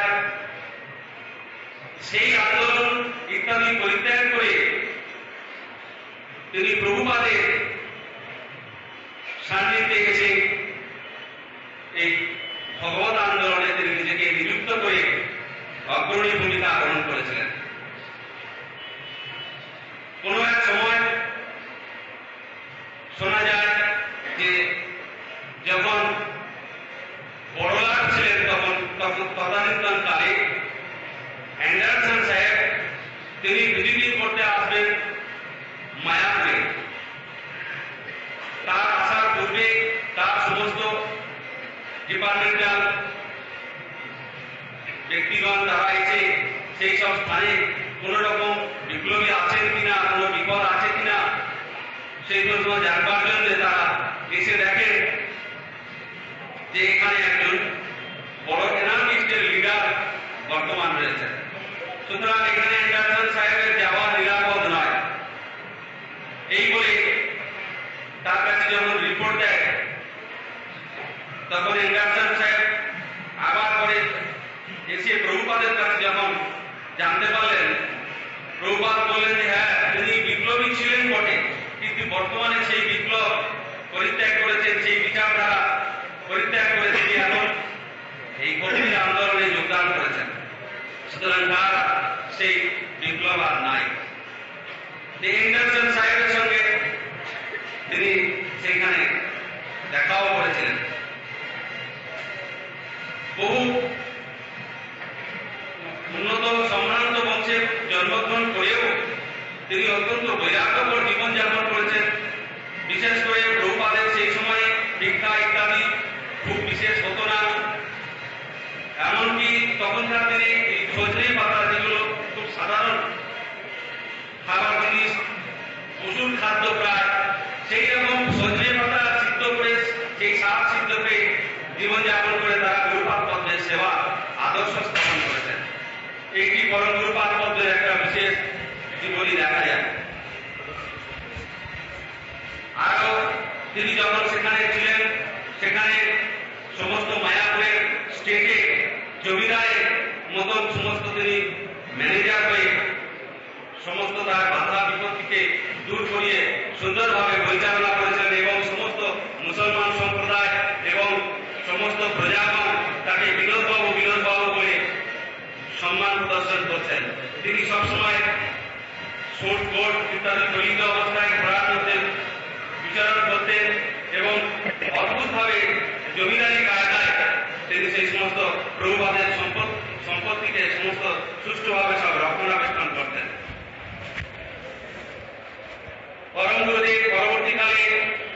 সেই আন্দোলন ইত্যাদি পরিত্যাগ করে তিনি প্রভুপাদের সান্নিধ্যে এসে এই ভগবত আন্দোলনে তিনি নিজেকে নিযুক্ত করে অগ্রণী ভূমিকা গ্রহণ করেছিলেন। কোন এক সময় শোনা যায় যে যখন বড়লাট ছিলেন তখন তখন তদানীন্তন কালে অ্যান্ডারসন সাহেব তিনি ভিজিটিং করতে আসবেন মায়াপুরে। তার আসার পূর্বে তার সমস্ত ডিপার্টমেন্টাল ব্যক্তিগণ তারা এসে সেই সব স্থানে কোন রকম বিপ্লবী আছেন কিনা, কোন বিপদ আছে কিনা সেই প্রশ্ন জানবার জন্য তারা এসে দেখেন যে এখানে একজন বড় এনার্জিস্টের লিডার বর্তমান রয়েছে। সুতরাং এখানে অ্যান্ডারসন সাহেবের যাওয়া নিরাপদ নয়। এই বলে তার কাছে যখন রিপোর্ট দেয় তখন অ্যান্ডারসন সাহেব আবার করে এসে প্রভুপাদের কাছে যখন জানতে পারলেন, প্রভুপাদ বললেন যে হ্যাঁ তিনি তিনি সেইখানে দেখাও করেছিলেন। বহু উন্নত সম্ভ্রান্ত বংশে জন্মগ্রহণ করেও তিনি অত্যন্ত বৈরাগ্যপর জীবনযাপন করেছেন। বিশেষ করে প্রভুপাদের সেই সময়ে ভিক্ষা ইত্যাদি খুব বিশেষ হতো না। এমনকি তখনকার দিনে এই সজনে পাতা, যেগুলো খুব সাধারণ খাবার জিনিস, পশুর খাদ্য প্রায়, সেই রকম সজনে পাতা সিদ্ধ করে, সেই শাক সিদ্ধ করে জীবনযাপন করে তারা গুরুপাদ পদ্মের সেবা আদর্শ স্থাপন করেছেন। এইটি পরম গুরুপাদ পদ্মের একটা বিশেষ জীবনী দেখা যায়। আরো তিনি যখন সেখানে ছিলেন, সেখানে সমস্ত মায়াপুরের স্টেটে জমিদারের মতন সমস্ত তিনি ম্যানেজার হয়ে সমস্ত তার বাধা বিপত্তিকে দূর করিয়ে সুন্দরভাবে পরিচালনা করেছেন এবং সমস্ত মুসলমান সম্প্রদায় এবং সমস্ত প্রজাগণ তাকে বিনোদবাবু বিনোদবাবু বলে সম্মান প্রদর্শন করছেন। তিনি সবসময় সুট কোট ইত্যাদি গলিত অবস্থায় ঘোড়ার মধ্যে বিচরণ করতেন এবং অদ্ভুতভাবে জমিদারি কায়দায় তিনি সেই সমস্ত প্রভুপাদের সম্পত্তিকে সমস্ত সুষ্ঠুভাবে সব রক্ষণাবেক্ষণ করতেন। পরম গুরুদেব পরবর্তীকালে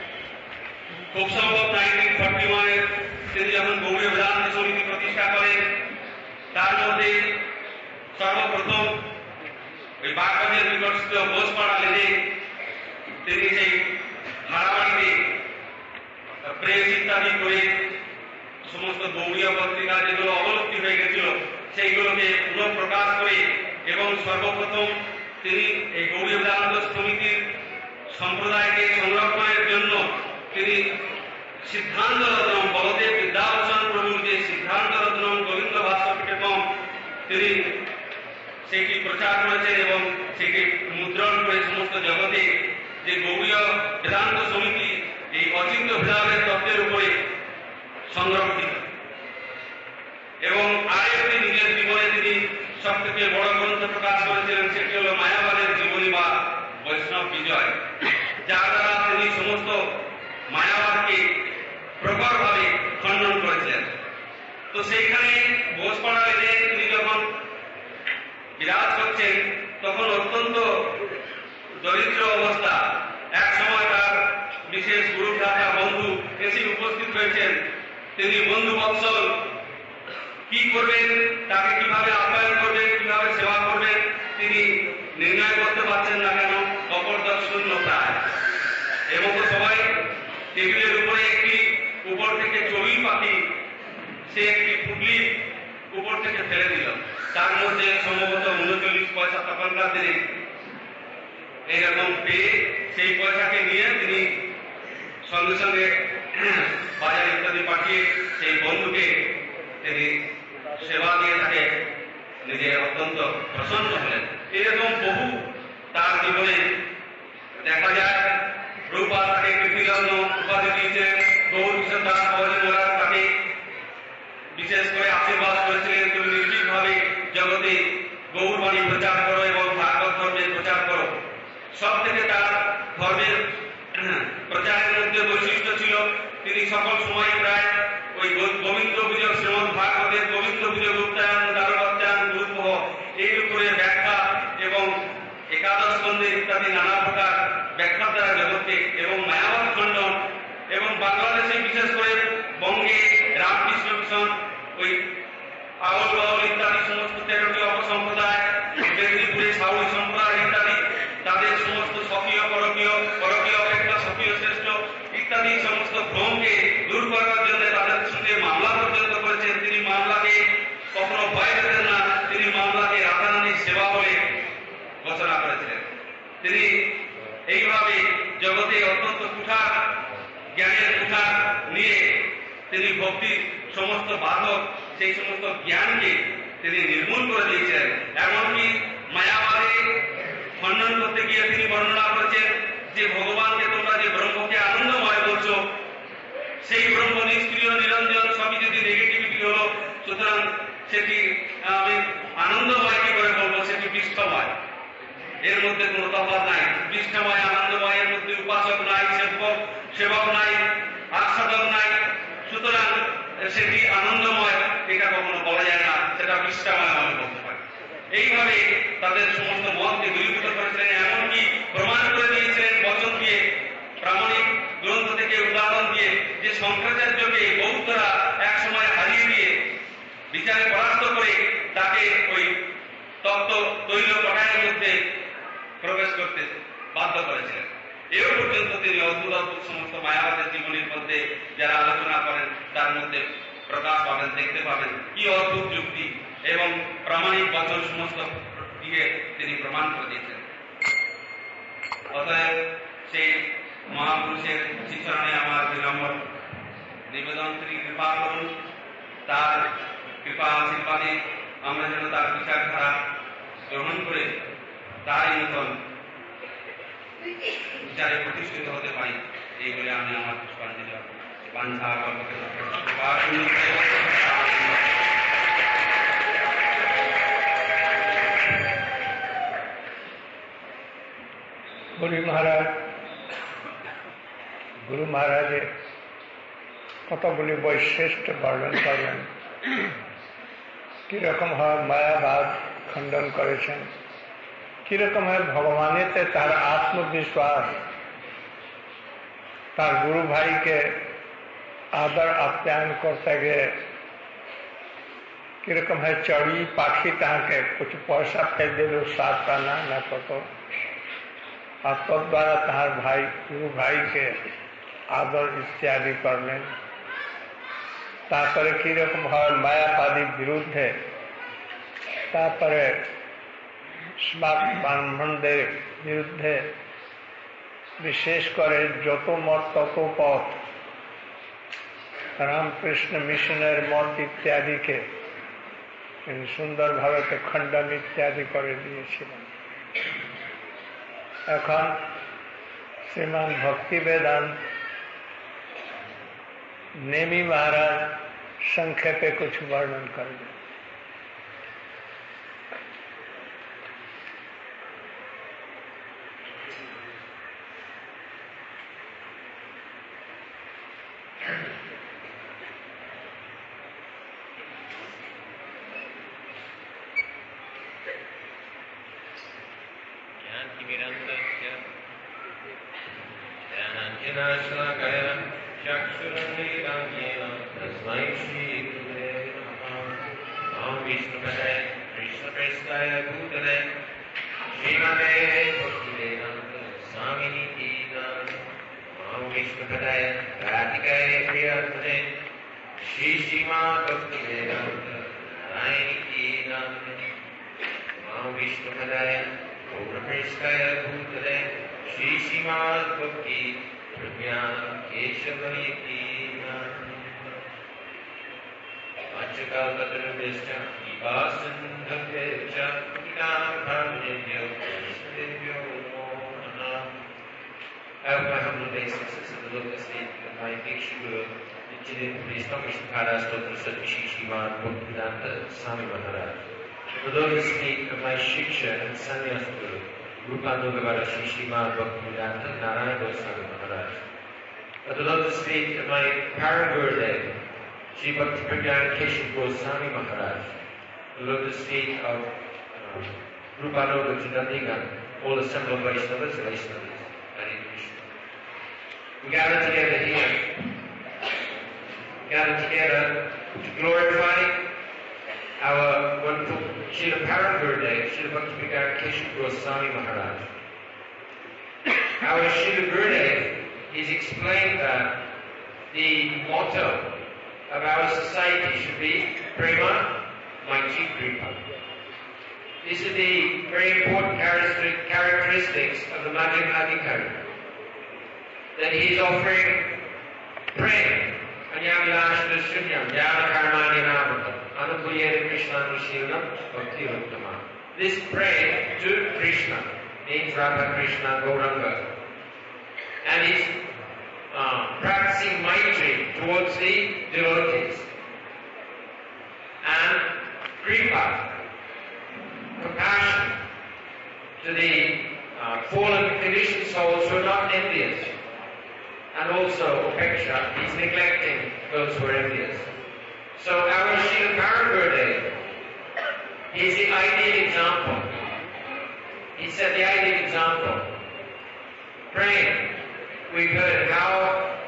খুব সম্ভব নাইনটিন ফর্টি ওয়ানের তিনি যখন গৌড়ীয় বেদান্ত সমিতি প্রতিষ্ঠা করেন, তার মধ্যে সর্বপ্রথম ওই বাগবাজার নিকটস্থ বোসপাড়া লেনে তিনি সেই ভাড়াবাড়িতে প্রেস ইত্যাদি করে সমস্ত গৌড়ীয় পত্রিকা যেগুলো অবলুপ্তি হয়ে গেছিল সেইগুলোকে পুনঃপ্রকাশ করে এবং সর্বপ্রথম তিনি এই গৌড়ীয় বেদান্ত সমিতির সম্প্রদায়কে সংরক্ষণের জন্য তিনি সিদ্ধান্ত রত্নম বলদেব বিদ্যাভূষণ প্রভুর যে সিদ্ধান্ত রত্নম গোবিন্দ ভাস্করম তিনি সেটি প্রচার করেছেন এবং সেটি মুদ্রণ করে সমস্ত জগতে যে গৌড়ীয় বেদান্ত সমিতি এই অচিন্ত ভেদাভেদ তত্ত্বের উপরে সংরক্ষিত। এবং আরেকটি নিজের জীবনে তিনি সব থেকে বড় গ্রন্থ প্রকাশ করেছিলেন, সেটি হল মায়াবাদের জীবনী বা বৈষ্ণব বিজয়, যার দ্বারা তিনি সমস্ত মায়াবাদকে প্রখরভাবে খণ্ডন করেছিলেন। তো সেইখানে বোসপাড়া লেনে তিনি যখন বিরাজ করছেন তখন অত্যন্ত দরিদ্র অবস্থা। এক সময় তার বিশেষ গুরুভ্রাতা বন্ধু এসে উপস্থিত হয়েছেন। তিনি বন্ধু বৎসল কি করবেন, তাকে কিভাবে আপ্যায়ন করবেন, কিভাবে সেবা করবেন তিনি নির্ণয় করতে পারছেন না কেন, অপরদর শূন্য প্রায়। এবং সবাই টেবিলের উপরে একটি উপর থেকে চড়ুই পাখি সে একটি পুটলি উপর থেকে ফেলে দিল, তার মধ্যে সম্ভবত উনচল্লিশ পয়সা তখনকার দিনে এইরকম পেয়ে সেই পয়সাকে নিয়ে তিনি সঙ্গে সঙ্গে বাজার ইত্যাদি পাঠিয়ে সেই বন্ধুকে তিনি সেবা দিয়ে তাকে নিজে অত্যন্ত প্রসন্ন হলেন। এরকম বহু তার জীবনে দেখা যায়। প্রভুপাদ তাকে কীর্তিরত্ন উপাধি দিয়েছেন, গৌর কিশোর দাস বাবাজি মহারাজ তাকে বিশেষ করে আশীর্বাদ করেছিলেন, তুমি নির্ভীকভাবে জগতে গৌরবাণী প্রচার করো এবং ভাগবত ধর্মের প্রচার করো। সব থেকে তার ধর্মের প্রচারের মধ্যে বৈশিষ্ট্য ছিল তিনি সকল সময় প্রায় ওই গোবিন্দ বিজয় শ্রীমদ ভাগবতের গোবিন্দ বিজয় গুপ্তায়ন গারুবাচ্যায়ন গুরুপহ এই উপরে ব্যাখ্যা এবং একাদশ স্কন্ধের ইত্যাদি নানা প্রকার ব্যাখ্যা দ্বারা জগৎকে এবং মায়াবাদ খণ্ডন এবং বাংলাদেশে বিশেষ করে বঙ্গে রামকৃষ্ণ মিশন, ওই আউল বাউল ইত্যাদি সমস্ত তেরোটি অপসম্প্রদায়, মেদিনীপুরে সাউল সম্প্রদায় ইত্যাদি তাদের সমস্ত স্বকীয় পরকীয় পরকীয় অপেক্ষা স্বকীয় শ্রেষ্ঠ ইত্যাদি সমস্ত ভ্রমকে দূর করার জন্য তাদের সঙ্গে মামলা পর্যন্ত করেছেন। তিনি মামলাকে কখনো ভয় পেতেন না, তিনি মামলাকে রাধারানীর সেবা বলে ঘোষণা করেছিলেন। তিনি এইভাবে জগতে অত্যন্ত কুঠার জ্ঞানের কুঠার নিয়ে তিনি ভক্তির সমস্ত বাধক সেই সমস্ত জ্ঞানকে তিনি নির্মূল করে দিয়েছেন। এমনকি মায়াবাদে খণ্ডন করতে গিয়ে তিনি বর্ণনা করেছেন যে ভগবানকে তোমরা যে ব্রহ্মকে আনন্দময় বলছো, সেই ব্রহ্ম নিষ্ক্রিয় নিরঞ্জন সবই যদি নেগেটিভিটি হলো, সুতরাং সেটি আমি আনন্দময় কি করে বলবো, সেটি বিষ্ঠময়, এর মধ্যে কোনো তফাৎ নাই। বিষ্ঠময় আনন্দময়ের মধ্যে উপাসক নাই, সেবক পৃষ্ঠামালা মনে করতে পারি। এইভাবে তাদের সমস্ত মতকে দূরীভূত করেছিলেন, এমনকি প্রমাণ করে দিয়েছিলেন বচন দিয়ে, প্রামাণিক গ্রন্থ থেকে উদাহরণ দিয়ে, যে শঙ্করাচার্যকে বৌদ্ধরা এক সময় হারিয়ে দিয়ে বিচারে পরাস্ত করে তাকে ওই তত্ত্ব তৈল কটায়ের মধ্যে প্রবেশ করতে বাধ্য করেছিলেন। এও পর্যন্ত তিনি অদ্ভুত অদ্ভুত সমস্ত মায়াবাদের জীবনীর মধ্যে যারা আলোচনা করেন তার মধ্যে প্রকাশ পাবেন, দেখতে পাবেন কি অদ্ভুত যুক্তি এবং প্রামাণিক বচন সমস্ত দিয়ে তিনি প্রমাণ করে দিয়েছেন। অতএব সেই মহাপুরুষের শিক্ষণে আমার বিনম্র নিবেদন, তিনি কৃপা করুন, তার কৃপা আশীর্বাদে আমরা যেন তার বিচারধারা গ্রহণ করে তারই মতন বিচারে প্রতিষ্ঠিত হতে পারি, এই বলে আমি আমার পুষ্পাঞ্জলি বাঞ্ছা কল্পকে গুরু মহারাজ গুরু মহারাজের কতগুলি বৈশিষ্ট্য বর্ণন করলেন, কিরকম হয় মায়াবাদ খণ্ডন করেছেন, কিরকম হয় ভগবানেতে তার আত্মবিশ্বাস, তার গুরু ভাইকে আদর আপ্যায়ন করতে গিয়ে কিরকম হয় চড়ি পাখি তাকে कुछ পয়সা ফেল দিল সাত আনা না কত, আর তদ্বারা তাহার ভাই গুরু ভাইকে আদর ইত্যাদি করলেন। তারপরে কিরকম হয় মায়াবাদীর বিরুদ্ধে, তারপরে ব্রাহ্মণদের বিরুদ্ধে, বিশেষ করে যত মত তত পথ, রামকৃষ্ণ মিশনের মত ইত্যাদিকে তিনি সুন্দরভাবে খণ্ডন ইত্যাদি করে দিয়েছিলেন। এখন শ্রীমান ভক্তি বেদান্ত नेमी महाराज संक्षेपे कुछ वर्णन कर दे। We gather together here, gather together to glorify our wonderful Srila Paragurudev, Srila Bhakti-Vigar Keshav Goswami Maharaj. Our Srila Gurudev is explained that the motto of our society should be Prema Maitri Kripa. These are the very important characteristics of the Madhyam Adhikari. That he is offering prema, Anyavilashta Shunyam, Jnana Karmani Namata, Anupuyere Krishna Nushilnam, Bhakti Uttama. This prema to Krishna means Radha Krishna Gauranga. And he's uh, practicing Maitri towards the devotees. And Kripa, compassion to the uh, fallen conditioned souls who are not envious. And also upeksha, he's neglecting those who are envious. So our Srila Paragurudev He's the ideal example. He set the ideal example. Praying, we've heard how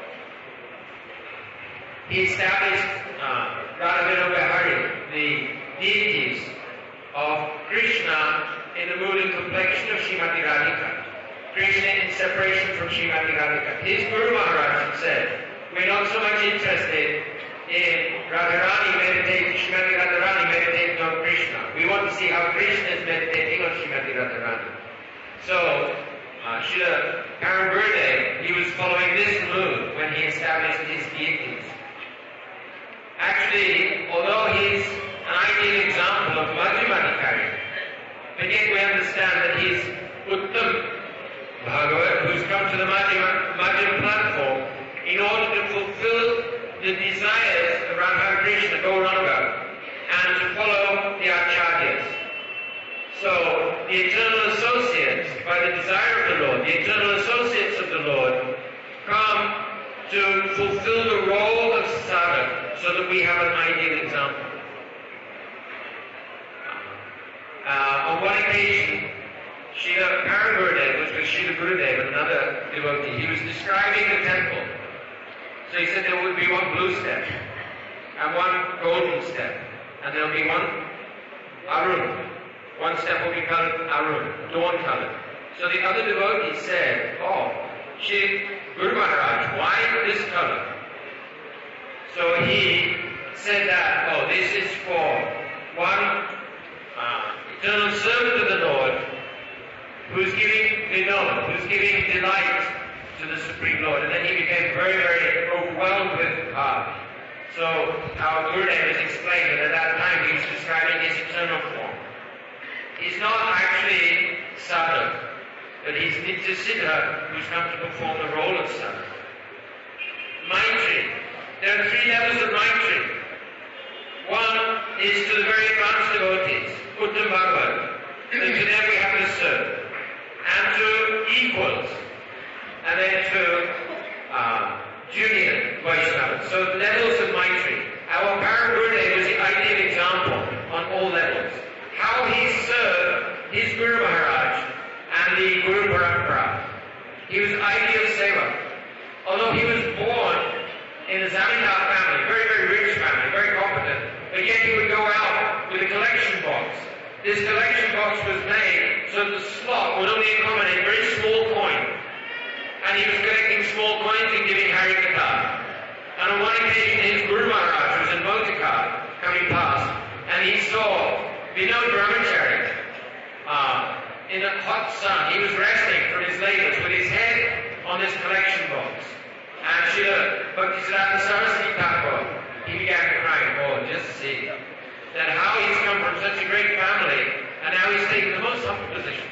he established uh, Radha Vinoba Hari, the deities of Krishna in the mood and complexion of Srimati Radhika. Krishna in separation from Srimati Radhika. His Guru Maharaj said, we're not so much interested in Radharani meditating, Srimati Radharani meditating on Krishna. We want to see how Krishna is meditating on Srimati Radharani. So, uh, Srila Param Gurudev, he was following this mood when he established his deities. Actually, although he's an ideal example of Madhyamadikari, but yet we understand that he's Uttam Bhagavat, who's come to the Madhyama, Madhyama platform in order to fulfill the desires of Radha Krishna, Gauranga, and to follow the Acharyas. So, the eternal associates, by the desire of the Lord, the eternal associates of the Lord, come to fulfill the role of sadhak, so that we have an ideal example. Uh, on one occasion, Srila Param Gurudev, which was Srila Gurudev, another devotee, he was describing the temple. So he said there would be one blue step, and one golden step, and there will be one Arun. One step will be colored Arun, dawn colored. So the other devotee said, oh, Shri Guru Maharaj, why this color? So he said that, oh, this is for one uh, eternal servant of the Lord who's giving vinod, who's giving delight to the Supreme Lord. And then he became very, very overwhelmed with God. So our Gurudev has explained that at that time he was describing his eternal form. He's not actually sadhak, but he's Nityasiddha who's come to perform the role of sadhak. Maitri. There are three levels of Maitri. One is to the very advanced devotees, Uttam Bhagavat, and to them we have to serve. And to equals, and then to uh, junior Vaishnavas. So levels of Maitri. Our Param Gurudev was the ideal example on all levels. How he served his Guru Maharaj and the Guru Parampara. He was ideal seva. Although he was born in a Zamindar family, very, very rich family, very competent, but yet he would go out with a collection box. This collection box was made so that the slot would only accommodate a very small coin. And he was collecting small coins and giving Hari Katha. And on one occasion his Guru Maharaj was in motor car coming past, and he saw Vinod Brahmachari uh, in the hot sun. He was resting from his labors with his head on this collection box. And Srila Bhaktisiddhanta Saraswati Thakur, he began to cry, oh, just see that how he's come from such a great family, and now he's taken the most humble position.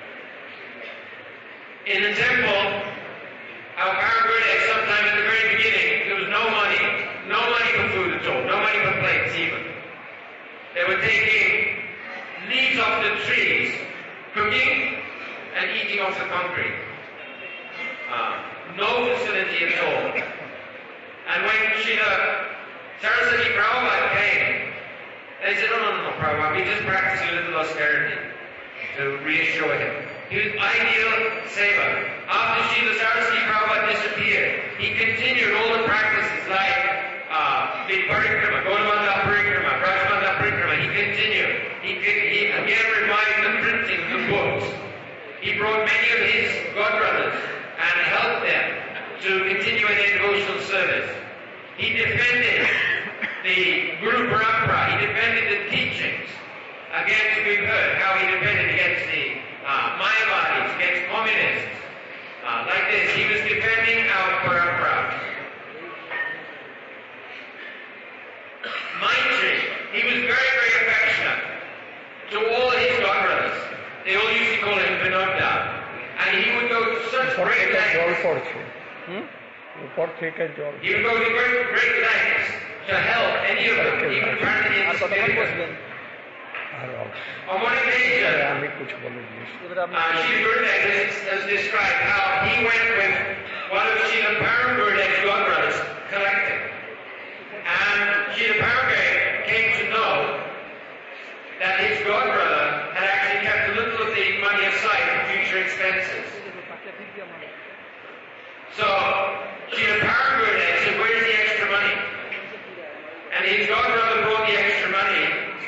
In the temple, our Param Gurudev, sometime at the very beginning, there was no money, no money for food at all, no money for plates even. They were taking leaves off the trees, cooking and eating off the concrete. Uh, no facility at all. And when Srila Saraswati Prabhupada came, they said, no, no, no, no, Prabhupada, we just practice a little austerity to reassure him. He was ideal seva. After Srila Saraswati Prabhupada disappeared, he continued all the practices like uh, the parikrama, Gaudamanda parikrama, Brajmanda parikrama. He continued. He, he again revived the printing of the books. He brought many of his godbrothers and helped them to continue in their devotional service. He defended the Guru Parampara. He defended the teachings against, we've heard how he defended against the uh, Mayavadis, against communists. Uh, like this, he was defending our Parampara. Maitri, he was very, very affectionate to all his godbrothers. They all used to call him Vinodda. And he would go to such great lengths. Hmm? He would go to great, great lengths to help any of them, even apparently in the spirit. On one occasion, uh, Srila Gurudev has, has described how he went with one of Srila Param Gurudev's godbrothers collecting. And Srila Param came to know that his god So Srila Paragurudeva said, where's the extra money? And his godbrother brought the extra money.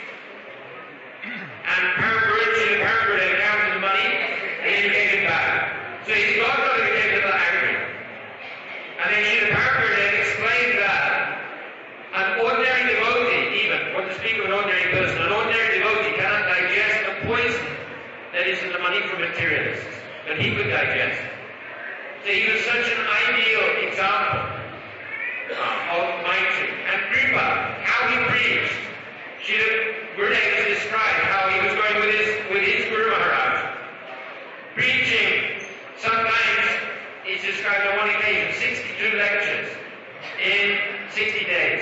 And Paragurudeva, Srila Paragurudeva counted the money and then he gave it back. So his godbrother became a little angry. And then Srila Paragurudeva explained that an ordinary devotee, even, what to speak of an ordinary person, an ordinary devotee cannot digest the poison that is in the money for materialists, but he could digest. So he was such an ideal example uh, of Maitri. And Kripa, how he preached, Srila Gurudeva described how he was going with his, with his Guru Maharaj, preaching, sometimes he's described on one occasion, sixty-two lectures in sixty days.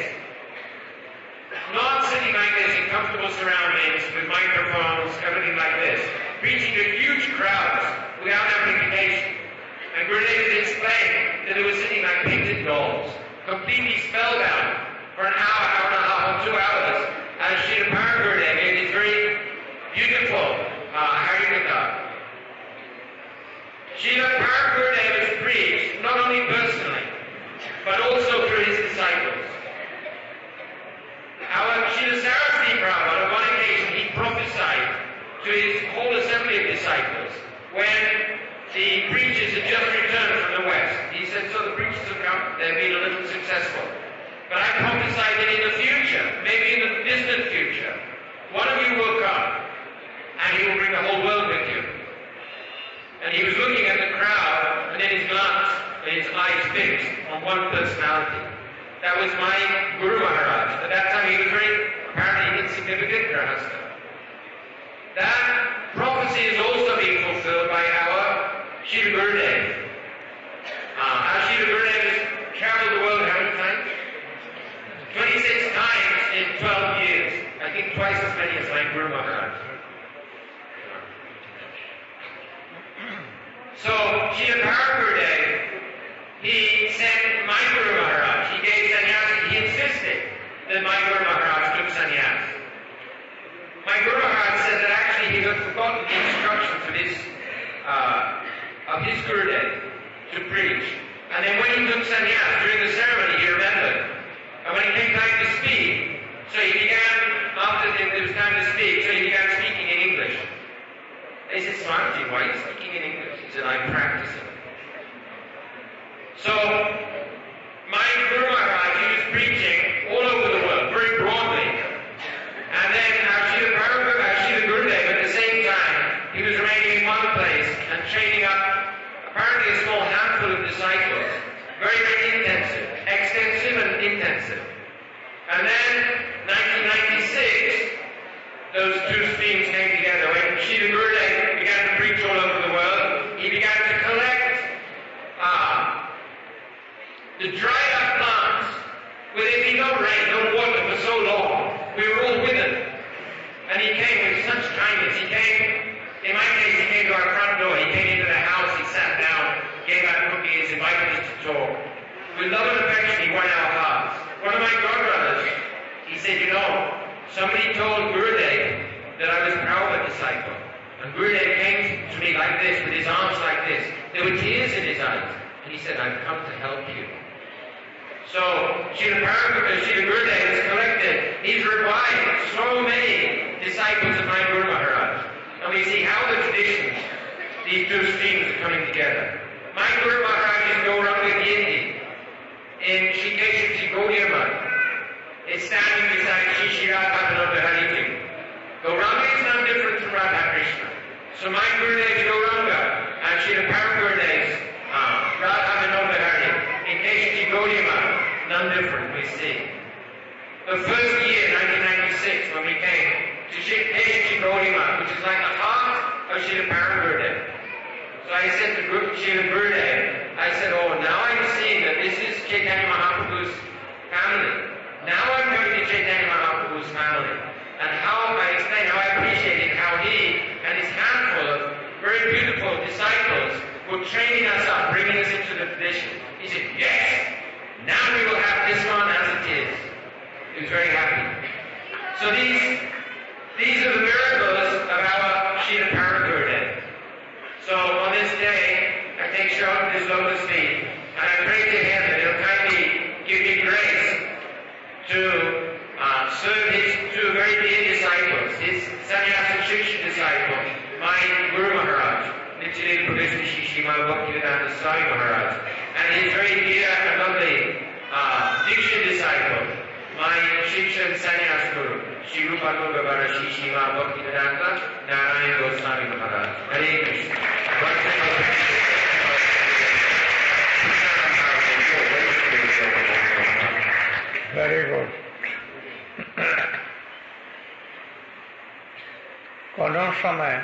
Not sitting like this in comfortable surroundings with microphones, everything like this. Preaching to huge crowds without amplification. And Gurudeva explained that they were sitting like painted dolls, completely spellbound for an hour, hour and a half, or two hours. And Srila Paragurudeva gave this very beautiful uh, Harikatha. Srila Paragurudeva preached not only personally, but also through his disciples. Our Srila Saraswati Prabhupada, on one occasion, he prophesied to his whole assembly of disciples when the preachers had just returned from the West. He said, so the preachers have come, they've been a little successful. But I prophesied that in the future, maybe in the distant future, one of you will come and he will bring the whole world with you. And he was looking at the crowd and then his glance and his eyes fixed on one personality. That was my Guru Maharaj. At that time he was very apparently insignificant, Grahasta. That prophecy is also being fulfilled by our Srila Gurudeva. Uh, our Srila Gurudeva has traveled the world how many times? twenty-six times in twelve years. I think twice as many as my Guru Maharaj. So Srila Paragurudeva, he sent my Guru Maharaj. He gave sannyas. He insisted that my Guru Maharaj took sannyas. My Guru Maharaj said that actually he had forgotten the instructions of his, uh, of his Gurudev to preach. And then when he took sannyas during the ceremony, he remembered. And when it came time to speak, so he began, after it was time to speak, so he began speaking in English. They said, Swamiji, why are you speaking in English? He said, I'm practicing. So, my Guru Maharaj, he was preaching all over the world, very broadly. And then our Srila Prabhupada, our Srila Gurudeva, at the same time, he was remaining in one place and training up apparently a small handful of disciples. Very, very intensive, extensive and intensive. And then, nineteen ninety-six, those two streams came together. When Srila Gurudeva began to preach all over the world, he began to collect uh, the dried up plants, where there'd been no rain, no water for so long. We were all withered. And he came with such kindness. He came, in my case, he came to our front door. He came into the house, he sat down, gave out cookies, invited us to talk. With love and affection, he won our hearts. One of my godbrothers, he said, you know, somebody told Gurudev that I was a Prabhupada disciple. And Gurudev came to me like this, with his arms like this. There were tears in his eyes. And he said, I've come to help you. So, Srila Paragurudeva, Srila Gurudeva has collected, he's revived so many disciples of my Guru Maharaj. And we see how the traditions, these two streams are coming together. My Guru Maharaj is Gauranga Gindi in Shikeshwar Gaudiya Math. It's standing beside Shri Shri Radha Vinod Hari Ji. Gauranga is no different from Radha Krishna. So my Gurudev is Gauranga, and Srila Paragurudeva is uh, Radha Vinod Hari. In Keshwar Gaudiya Math, none different, we see. The first year, nineteen ninety-six, when we came to Keshwar Gaudiya Math, which is like the heart of Srila Paragurudeva. So I said to Srila Gurudev, I said, oh, now I'm seeing that this is Chaitanya Mahaprabhu's family. Now I'm going to Chaitanya Mahaprabhu's family. And how I explained how I appreciated how he and his handful of very beautiful disciples were training us up, bringing us into the tradition. He said, yes, now we will have this one as it is. He was very happy. So these, these are the miracles of our Srila Paragurudeva. So on this day, I take shelter of this lotus feet, and Goswami Maharaj. And he's very dear and lovely uh, Diksha disciple. My Shiksha and Sannyas Guru, Shri Rupa Gopala Shri Shima Bhaktivedanta Narayan Goswami Maharaj. Hare Krishna. Very good. কোনো সময়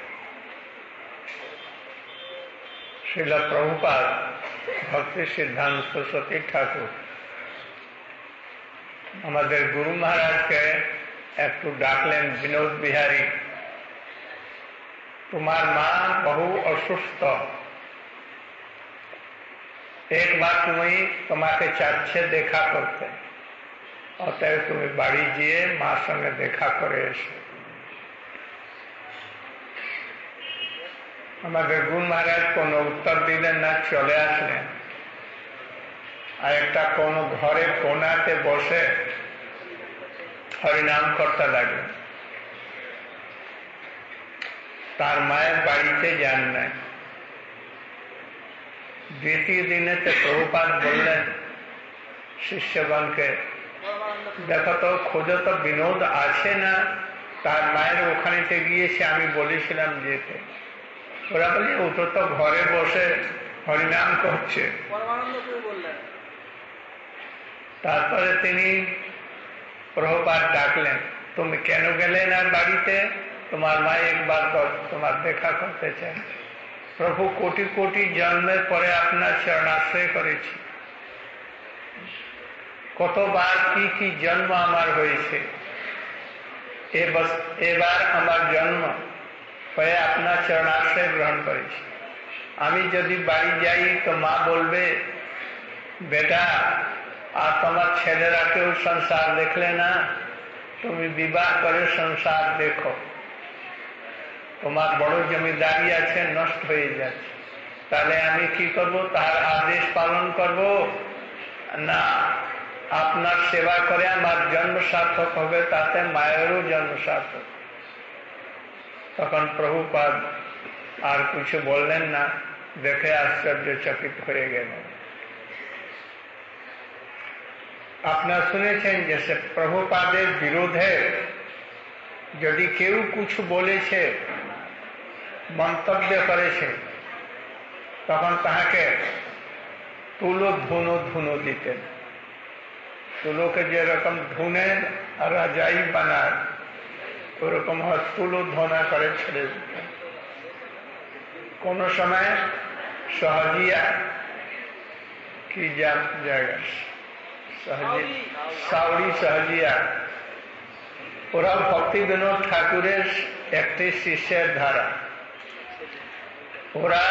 শ্রীল প্রভুপাদ ভক্তি সিদ্ধান্ত সরস্বতী ঠাকুর আমাদের গুরু মহারাজকে একটু ডাকলেন, বিনোদ বিহারী, তোমার মা বহু অসুস্থ, একবার তুমি তোমাকে চাচ্ছে দেখা করতে, অতএব তুমি বাড়ি গিয়ে মার সঙ্গে দেখা করে এসো। আমাদের গুরু মহারাজ কোনো উত্তর দিলেন না, চলে আসলেন। আর একটা কোনো ঘরে কোনাতে বসে হরিনাম করতে লাগলেন। তার মায়ের বাড়িতে যান নাই। দ্বিতীয় দিনেতে প্রভুপাদ বললেন শিষ্যগণকে, দেখো তো খোঁজো তো বিনোদ আছে না, তার মায়ের ওখানেতে গিয়েছে, আমি বলেছিলাম যেতে। ওরা বলি ওটা তো ঘরে বসে হরিনাম করছে। তারপরে তিনি প্রভুপাদ ডাকলেন, তুমি কেন গেলে না বাড়িতে? তোমার মা একবার তোমার দেখা করতে চায়। প্রভু, কোটি কোটি জন্মের পরে আপনার চরণাশ্রয় করেছি, কতবার কি কি জন্ম আমার হয়েছে, এবার আমার জন্ম হয়ে আপনার চরণাশ্রয় গ্রহণ করেছি। আমি যদি বাড়ি যাই তো মা বলবে, বেটা আর তোমার ছেলেরা কেউ সংসার দেখলে না, তুমি বিবাহ করে সংসার দেখো, তোমার বড় জমিদারি আছে, নষ্ট হয়ে যাচ্ছে। তাহলে আমি কি করব? তার আদেশ পালন করব না আপনার সেবা করে আমার জন্ম সার্থক হবে, তাতে মায়েরও জন্ম সার্থক। তখন প্রভুপাদ আর কিছু বললেন না, দেখে আশ্চর্যচকিত হয়ে গেলেন। আপনারা শুনেছেন যে প্রভুপাদের বিরোধে যদি কেউ কিছু বলেছে, মন্তব্য করেছে, তখন তাহাকে তুলো ধুনো ধুনো দিতেন। তুলোকে যেরকম ধুনেন আর রাজাই বানায়, ওরকম তুলো ধোনা করে ছেড়ে দিতেন। কোন সময় সহজিয়া কি জায়গা, সাউরি সহজিয়া, ওরা ভক্তি বিনোদ ঠাকুরের একটি শিষ্যের ধারা। ওরা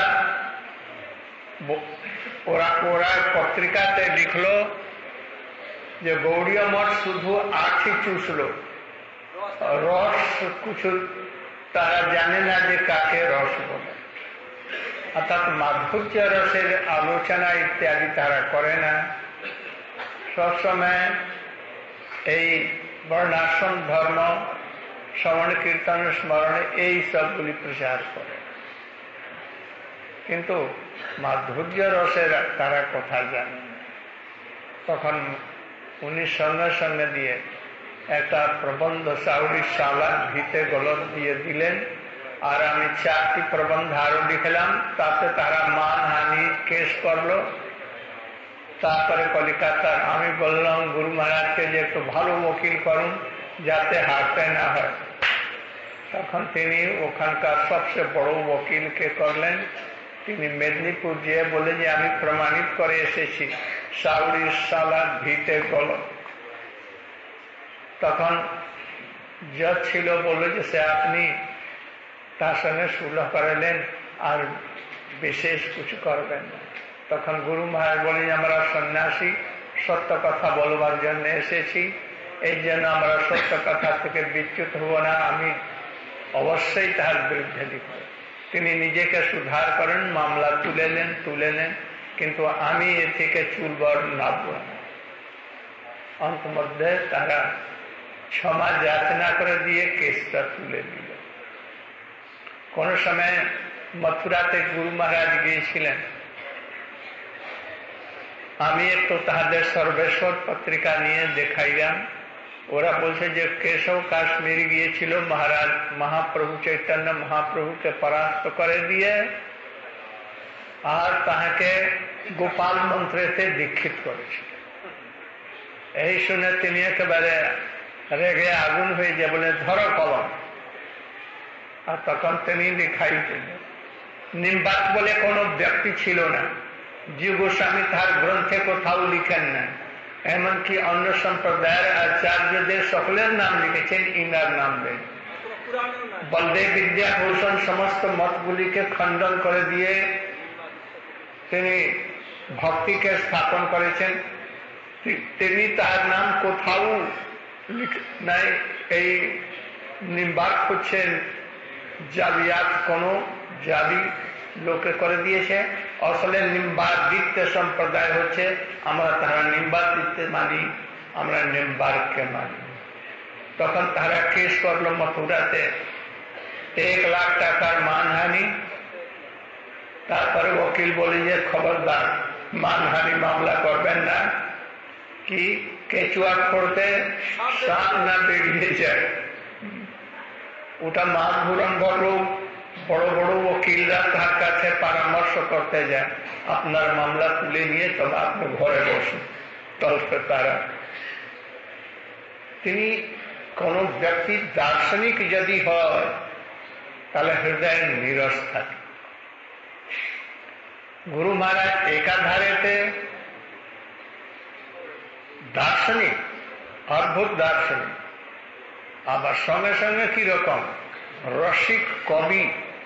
ওরা ওরা পত্রিকাতে লিখলো যে গৌড়ীয় মঠ শুধু আখি চুষলো, রস কিছু তারা জানে না যে কাকে রস বলে, অর্থাৎ মাধুর্য রসের আলোচনা ইত্যাদি তারা করে না। সবসময় এই বর্ণাশ্রম ধর্ম, শ্রবণ কীর্তন স্মরণে এই সবগুলি প্রচার করে, কিন্তু মাধুর্য রসের তারা কথা জানে না। তখন উনি সঙ্গে সঙ্গে দিয়ে একটা প্রবন্ধ সাউরি সালাদ ভিতে গলত দিয়ে দিলেন, আর আমি চারটি প্রবন্ধ আরো লিখলাম, তাতে তারা মানহানি কেস করলো। তারপরে কলিকাতার আমি বললাম গুরু মহারাজকে যে একটু ভালো উকিল করুন যাতে হারতে না হয়। তখন তিনি ওখানকার সবচেয়ে বড় উকিলকে করলেন। তিনি মেদিনীপুর গিয়ে বলে যে আমি প্রমাণিত করে এসেছি সাউরির সালাদ ভিতে গলত। তখন জজ ছিল, বললো যে সে আপনি তার সঙ্গে সুলহ করালেন আর বিশেষ কিছু করবেন না। তখন গুরু মহারাজ বলেন, আমরা সন্ন্যাসী, সত্য কথা বলবার জন্য এসেছি, এই জন্য আমরা সত্য কথা থেকে বিচ্যুত হব না, আমি অবশ্যই তার বিরুদ্ধে লিখব। তিনি নিজেকে সুধার করেন, মামলা তুলে নেন তুলে নেন কিন্তু আমি এ থেকে চুলবর নামব না। অন্তমধ্যে তারা ক্ষমা যাচনা করে দিয়ে কেসটা তুলে দিল। কোন সময় মথুরাতে গুরু মহারাজ গিয়েছিলেন, আমি একটু তাহাদের সর্বেশ্বর পত্রিকা নিয়ে দেখাইলাম। ওরা বলছে যে কেশব কাশ্মীর গিয়েছিল মহারাজ মহাপ্রভু চৈতন্য মহাপ্রভুকে পরাস্ত করে দিয়ে আর তাহাকে গোপাল মন্ত্রেতে দীক্ষিত করেছিল। এই শুনে তিনি একেবারে রেগে আগুন হয়ে যে বলে ধরো কলম। আর তখন তিনি লিখাই দিলেন। নিম্বাত বলে কোনো ব্যক্তি ছিল না। জীব গোস্বামী তার গ্রন্থে কোথাও লিখেন না। এমনকি অন্য সম্প্রদায়ের আচার্যদের সকলের নাম লিখেছেন, ইনার নাম দেন। বলদেব বিদ্যাভূষণ সমস্ত মতগুলিকে খণ্ডন করে দিয়ে তিনি ভক্তিকে স্থাপন করেছেন। তিনি তার নাম কোথাও নাই। এই নিম্বাক হচ্ছেন জাবিয়াত, কোন জাবি লোকে করে দিয়েছে। আসলে নিম্বাদিত্য সম্প্রদায় হচ্ছে আমরা তারা নিম্বাদিত্য মানি, আমরা নিম্বারকে মানি। তখন তারা কেস করলো মথুরাতে এক লাখ টাকার মানহানি। তারপরে ওকিল বলি যে খবরদার মানহানি মামলা করবেন না, কি কেঁচুয়া করতে সাপ না বেরিয়ে যায়। ওটা মাছ ভুরন বড় বড় বড় ওকিলরা তার কাছে পরামর্শ করতে যায়, আপনার মামলা তুলে নিয়ে তবে আপনি ঘরে বসুন। তবে তারা তিনি কোন ব্যক্তি দার্শনিক যদি হয় তাহলে হৃদয় নিরস থাকে। গুরু মহারাজ একাধারেতে দার্শনিক, অদ্ভুত দার্শনিক, আবার সঙ্গে সঙ্গে কিরকম রসিক কবি।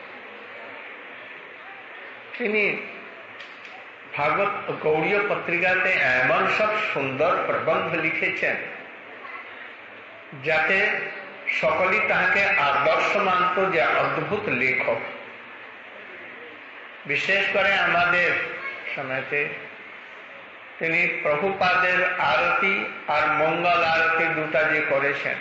তিনি ভাগবত গৌড়ীয় পত্রিকাতে এমন সব সুন্দর প্রবন্ধ লিখেছেন যাতে সকলেই তাহাকে আদর্শ মানত যে অদ্ভুত লেখক। বিশেষ করে আমাদের সময়তে তিনি প্রভুপাদের আরতি আর মঙ্গল আরতি দুটা যে করেছেন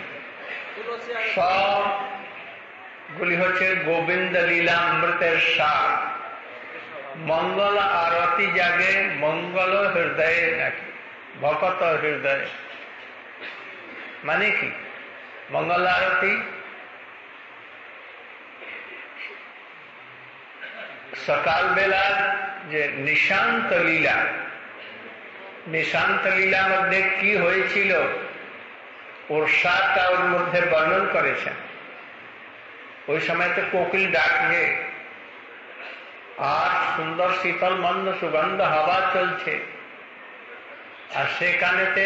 সবগুলি হচ্ছে গোবিন্দ লীলামৃতের সার। মঙ্গল আরতি জাগে মঙ্গল হৃদয়ে নাকি ভকত হৃদয়ে। মানে কি মঙ্গল আরতি? সকাল বেলা যে নিশান্ত লীলা, নিশান্ত লীলা মধ্যে কি হয়েছিল ওর সাতটা ওর মধ্যে বর্ণন করেছেন। ওই সময় তো কোকিল ডাকছে আর সুন্দর শীতল মন্দ সুগন্ধ হাওয়া চলছে, আর সেখানেতে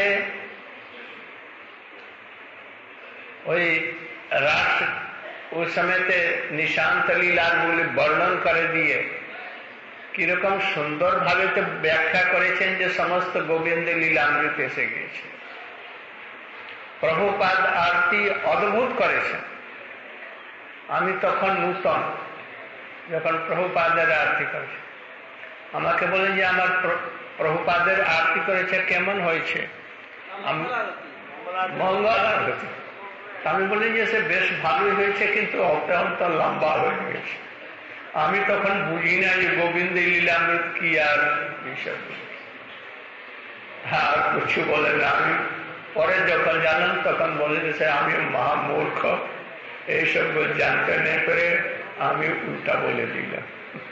ওই রাত ওই সময়তে নিশান্ত লীলার গুলি বর্ণন করে দিয়ে কিরকম সুন্দর ভাবে তো ব্যাখ্যা করেছেন যে সমস্ত গোবিন্দ লীলামৃত এসে গিয়েছে। প্রভুপাদ আরতি অদ্ভুত করেছেন। আমি তখন নূতন, যখন প্রভুপাদের আরতি করেছে আমাকে বলেন যে আমার প্রভুপাদের আরতি করেছে কেমন হয়েছে, মঙ্গল আরতি। আমি বলি যে সে বেশ ভালোই হয়েছে, কিন্তু অত্যন্ত লম্বা হয়ে গেছে। আমি তখন বুঝি না যে গোবিন্দ লীলামৃত কি আর বিষয়, আর কিছু বলে না। আমি পরে যখন জানলাম তখন বলে যে আমি মহামূর্খ, এইসব জানতে না করে আমি উল্টা বলে দিলাম।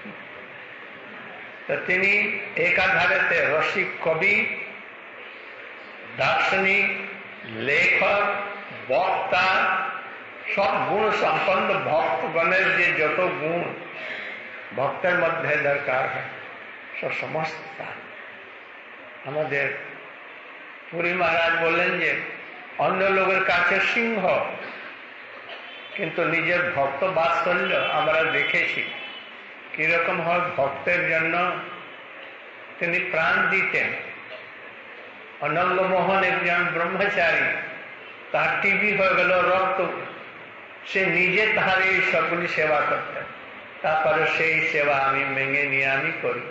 তো তিনি একাধারেতে রসিক কবি, দার্শনিক, লেখক, বক্তা, সব গুণ সম্পন্ন। ভক্তগণের যে যত গুণ ভক্তের মধ্যে দরকার হয় সব সমস্ত আমাদের পুরী মহারাজ বললেন যে অন্য লোকের কাছে সিংহ, কিন্তু নিজের ভক্ত বাৎসল্য আমরা দেখেছি কিরকম হয়। ভক্তের জন্য তিনি প্রাণ দিতেন। অনঙ্গমোহন একজন ব্রহ্মচারী, তার টিবি হয়ে গেল, রক্ত, সে নিজে তাহার এই সবগুলি সেবা করতেন। তারপরে সেই সেবা আমি মেনে নিয়ে আমি করি।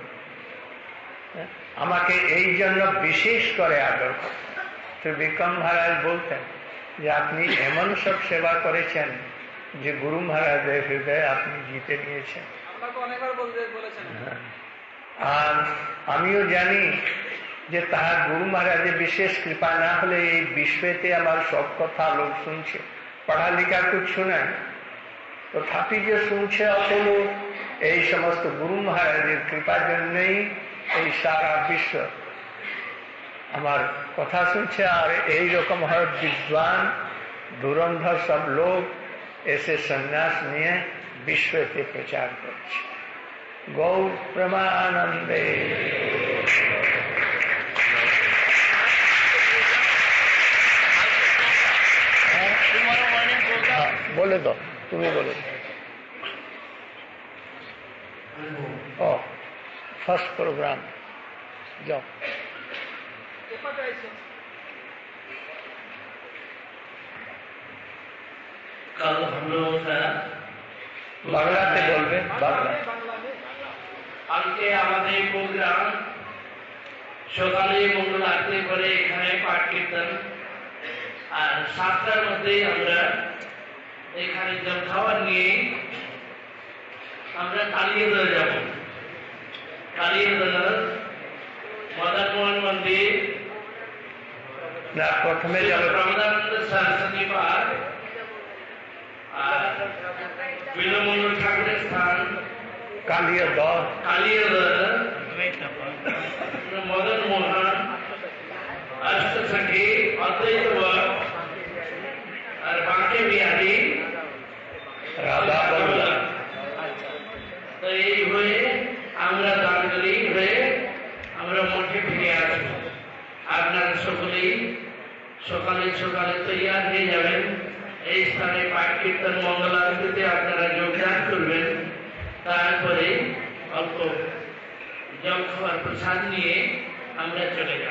আমাকে এই জন্য বিশেষ করে আদর করতেন। তো বিক্রম মহারাজ বলতেন যে আপনি এমন সব সেবা করেছেন যে গুরু মহারাজের হৃদয়ে আপনি জিতে নিয়েছেন। আর আমিও জানি যে তাহার গুরু মহারাজের বিশেষ কৃপা না হলে এই বিশ্বেতে আমার সব কথা লোক শুনছে, পড়ালেখা কিছু নাই, তথাপি যে শুনছে অত লোক, এই সমস্ত গুরু মহারাজের কৃপার জন্যই এই সারা বিশ্ব আমার কথা শুনছে। আর এইরকম হয় বিদ্বান ধুরন্ধর সব লোক এসে সন্ন্যাস নিয়ে বিশ্বতে প্রচার করছে। গৌর প্রেমানন্দে। বলে দো, তুমি বলে দো। ও फर्स्ट प्रोग्राम जाओ। कल हम लोगों का বাংলাতে বলবে, বাংলা। আজকে আমাদের প্রোগ্রাম সকালে মঙ্গল আরতি করে এখানে পাঠ কীর্তন, আর সাতটার মধ্যে আমরা এখানে জলখাবার নিয়ে আমরা কালিয়াদহ যাব। কালিয়াদহ মদন মোহন মন্দির না, প্রথমে যাবে প্রমদানন্দ সরস্বতী পার্ক আর বিল্লমন্ডল ঠাকুরের স্থান কালিয়াদহ, কালিয়াদহ মদন মোহন অষ্টসখী অদ্বৈত আর বাঁকে বিহারী রাধা বল্লভ। তো এই হয়ে আমরা দানগলি হয়ে আমরা মঠে ফিরে আসব। আপনারা সকলেই সকালে সকালে তৈয়ার হয়ে যাবেন, এই স্থানে পাঠ কীর্তন মঙ্গল আরতিতে আপনারা যোগদান করবেন। তারপরে অল্প জল খাবার প্রসাদ নিয়ে আমরা চলে যাব।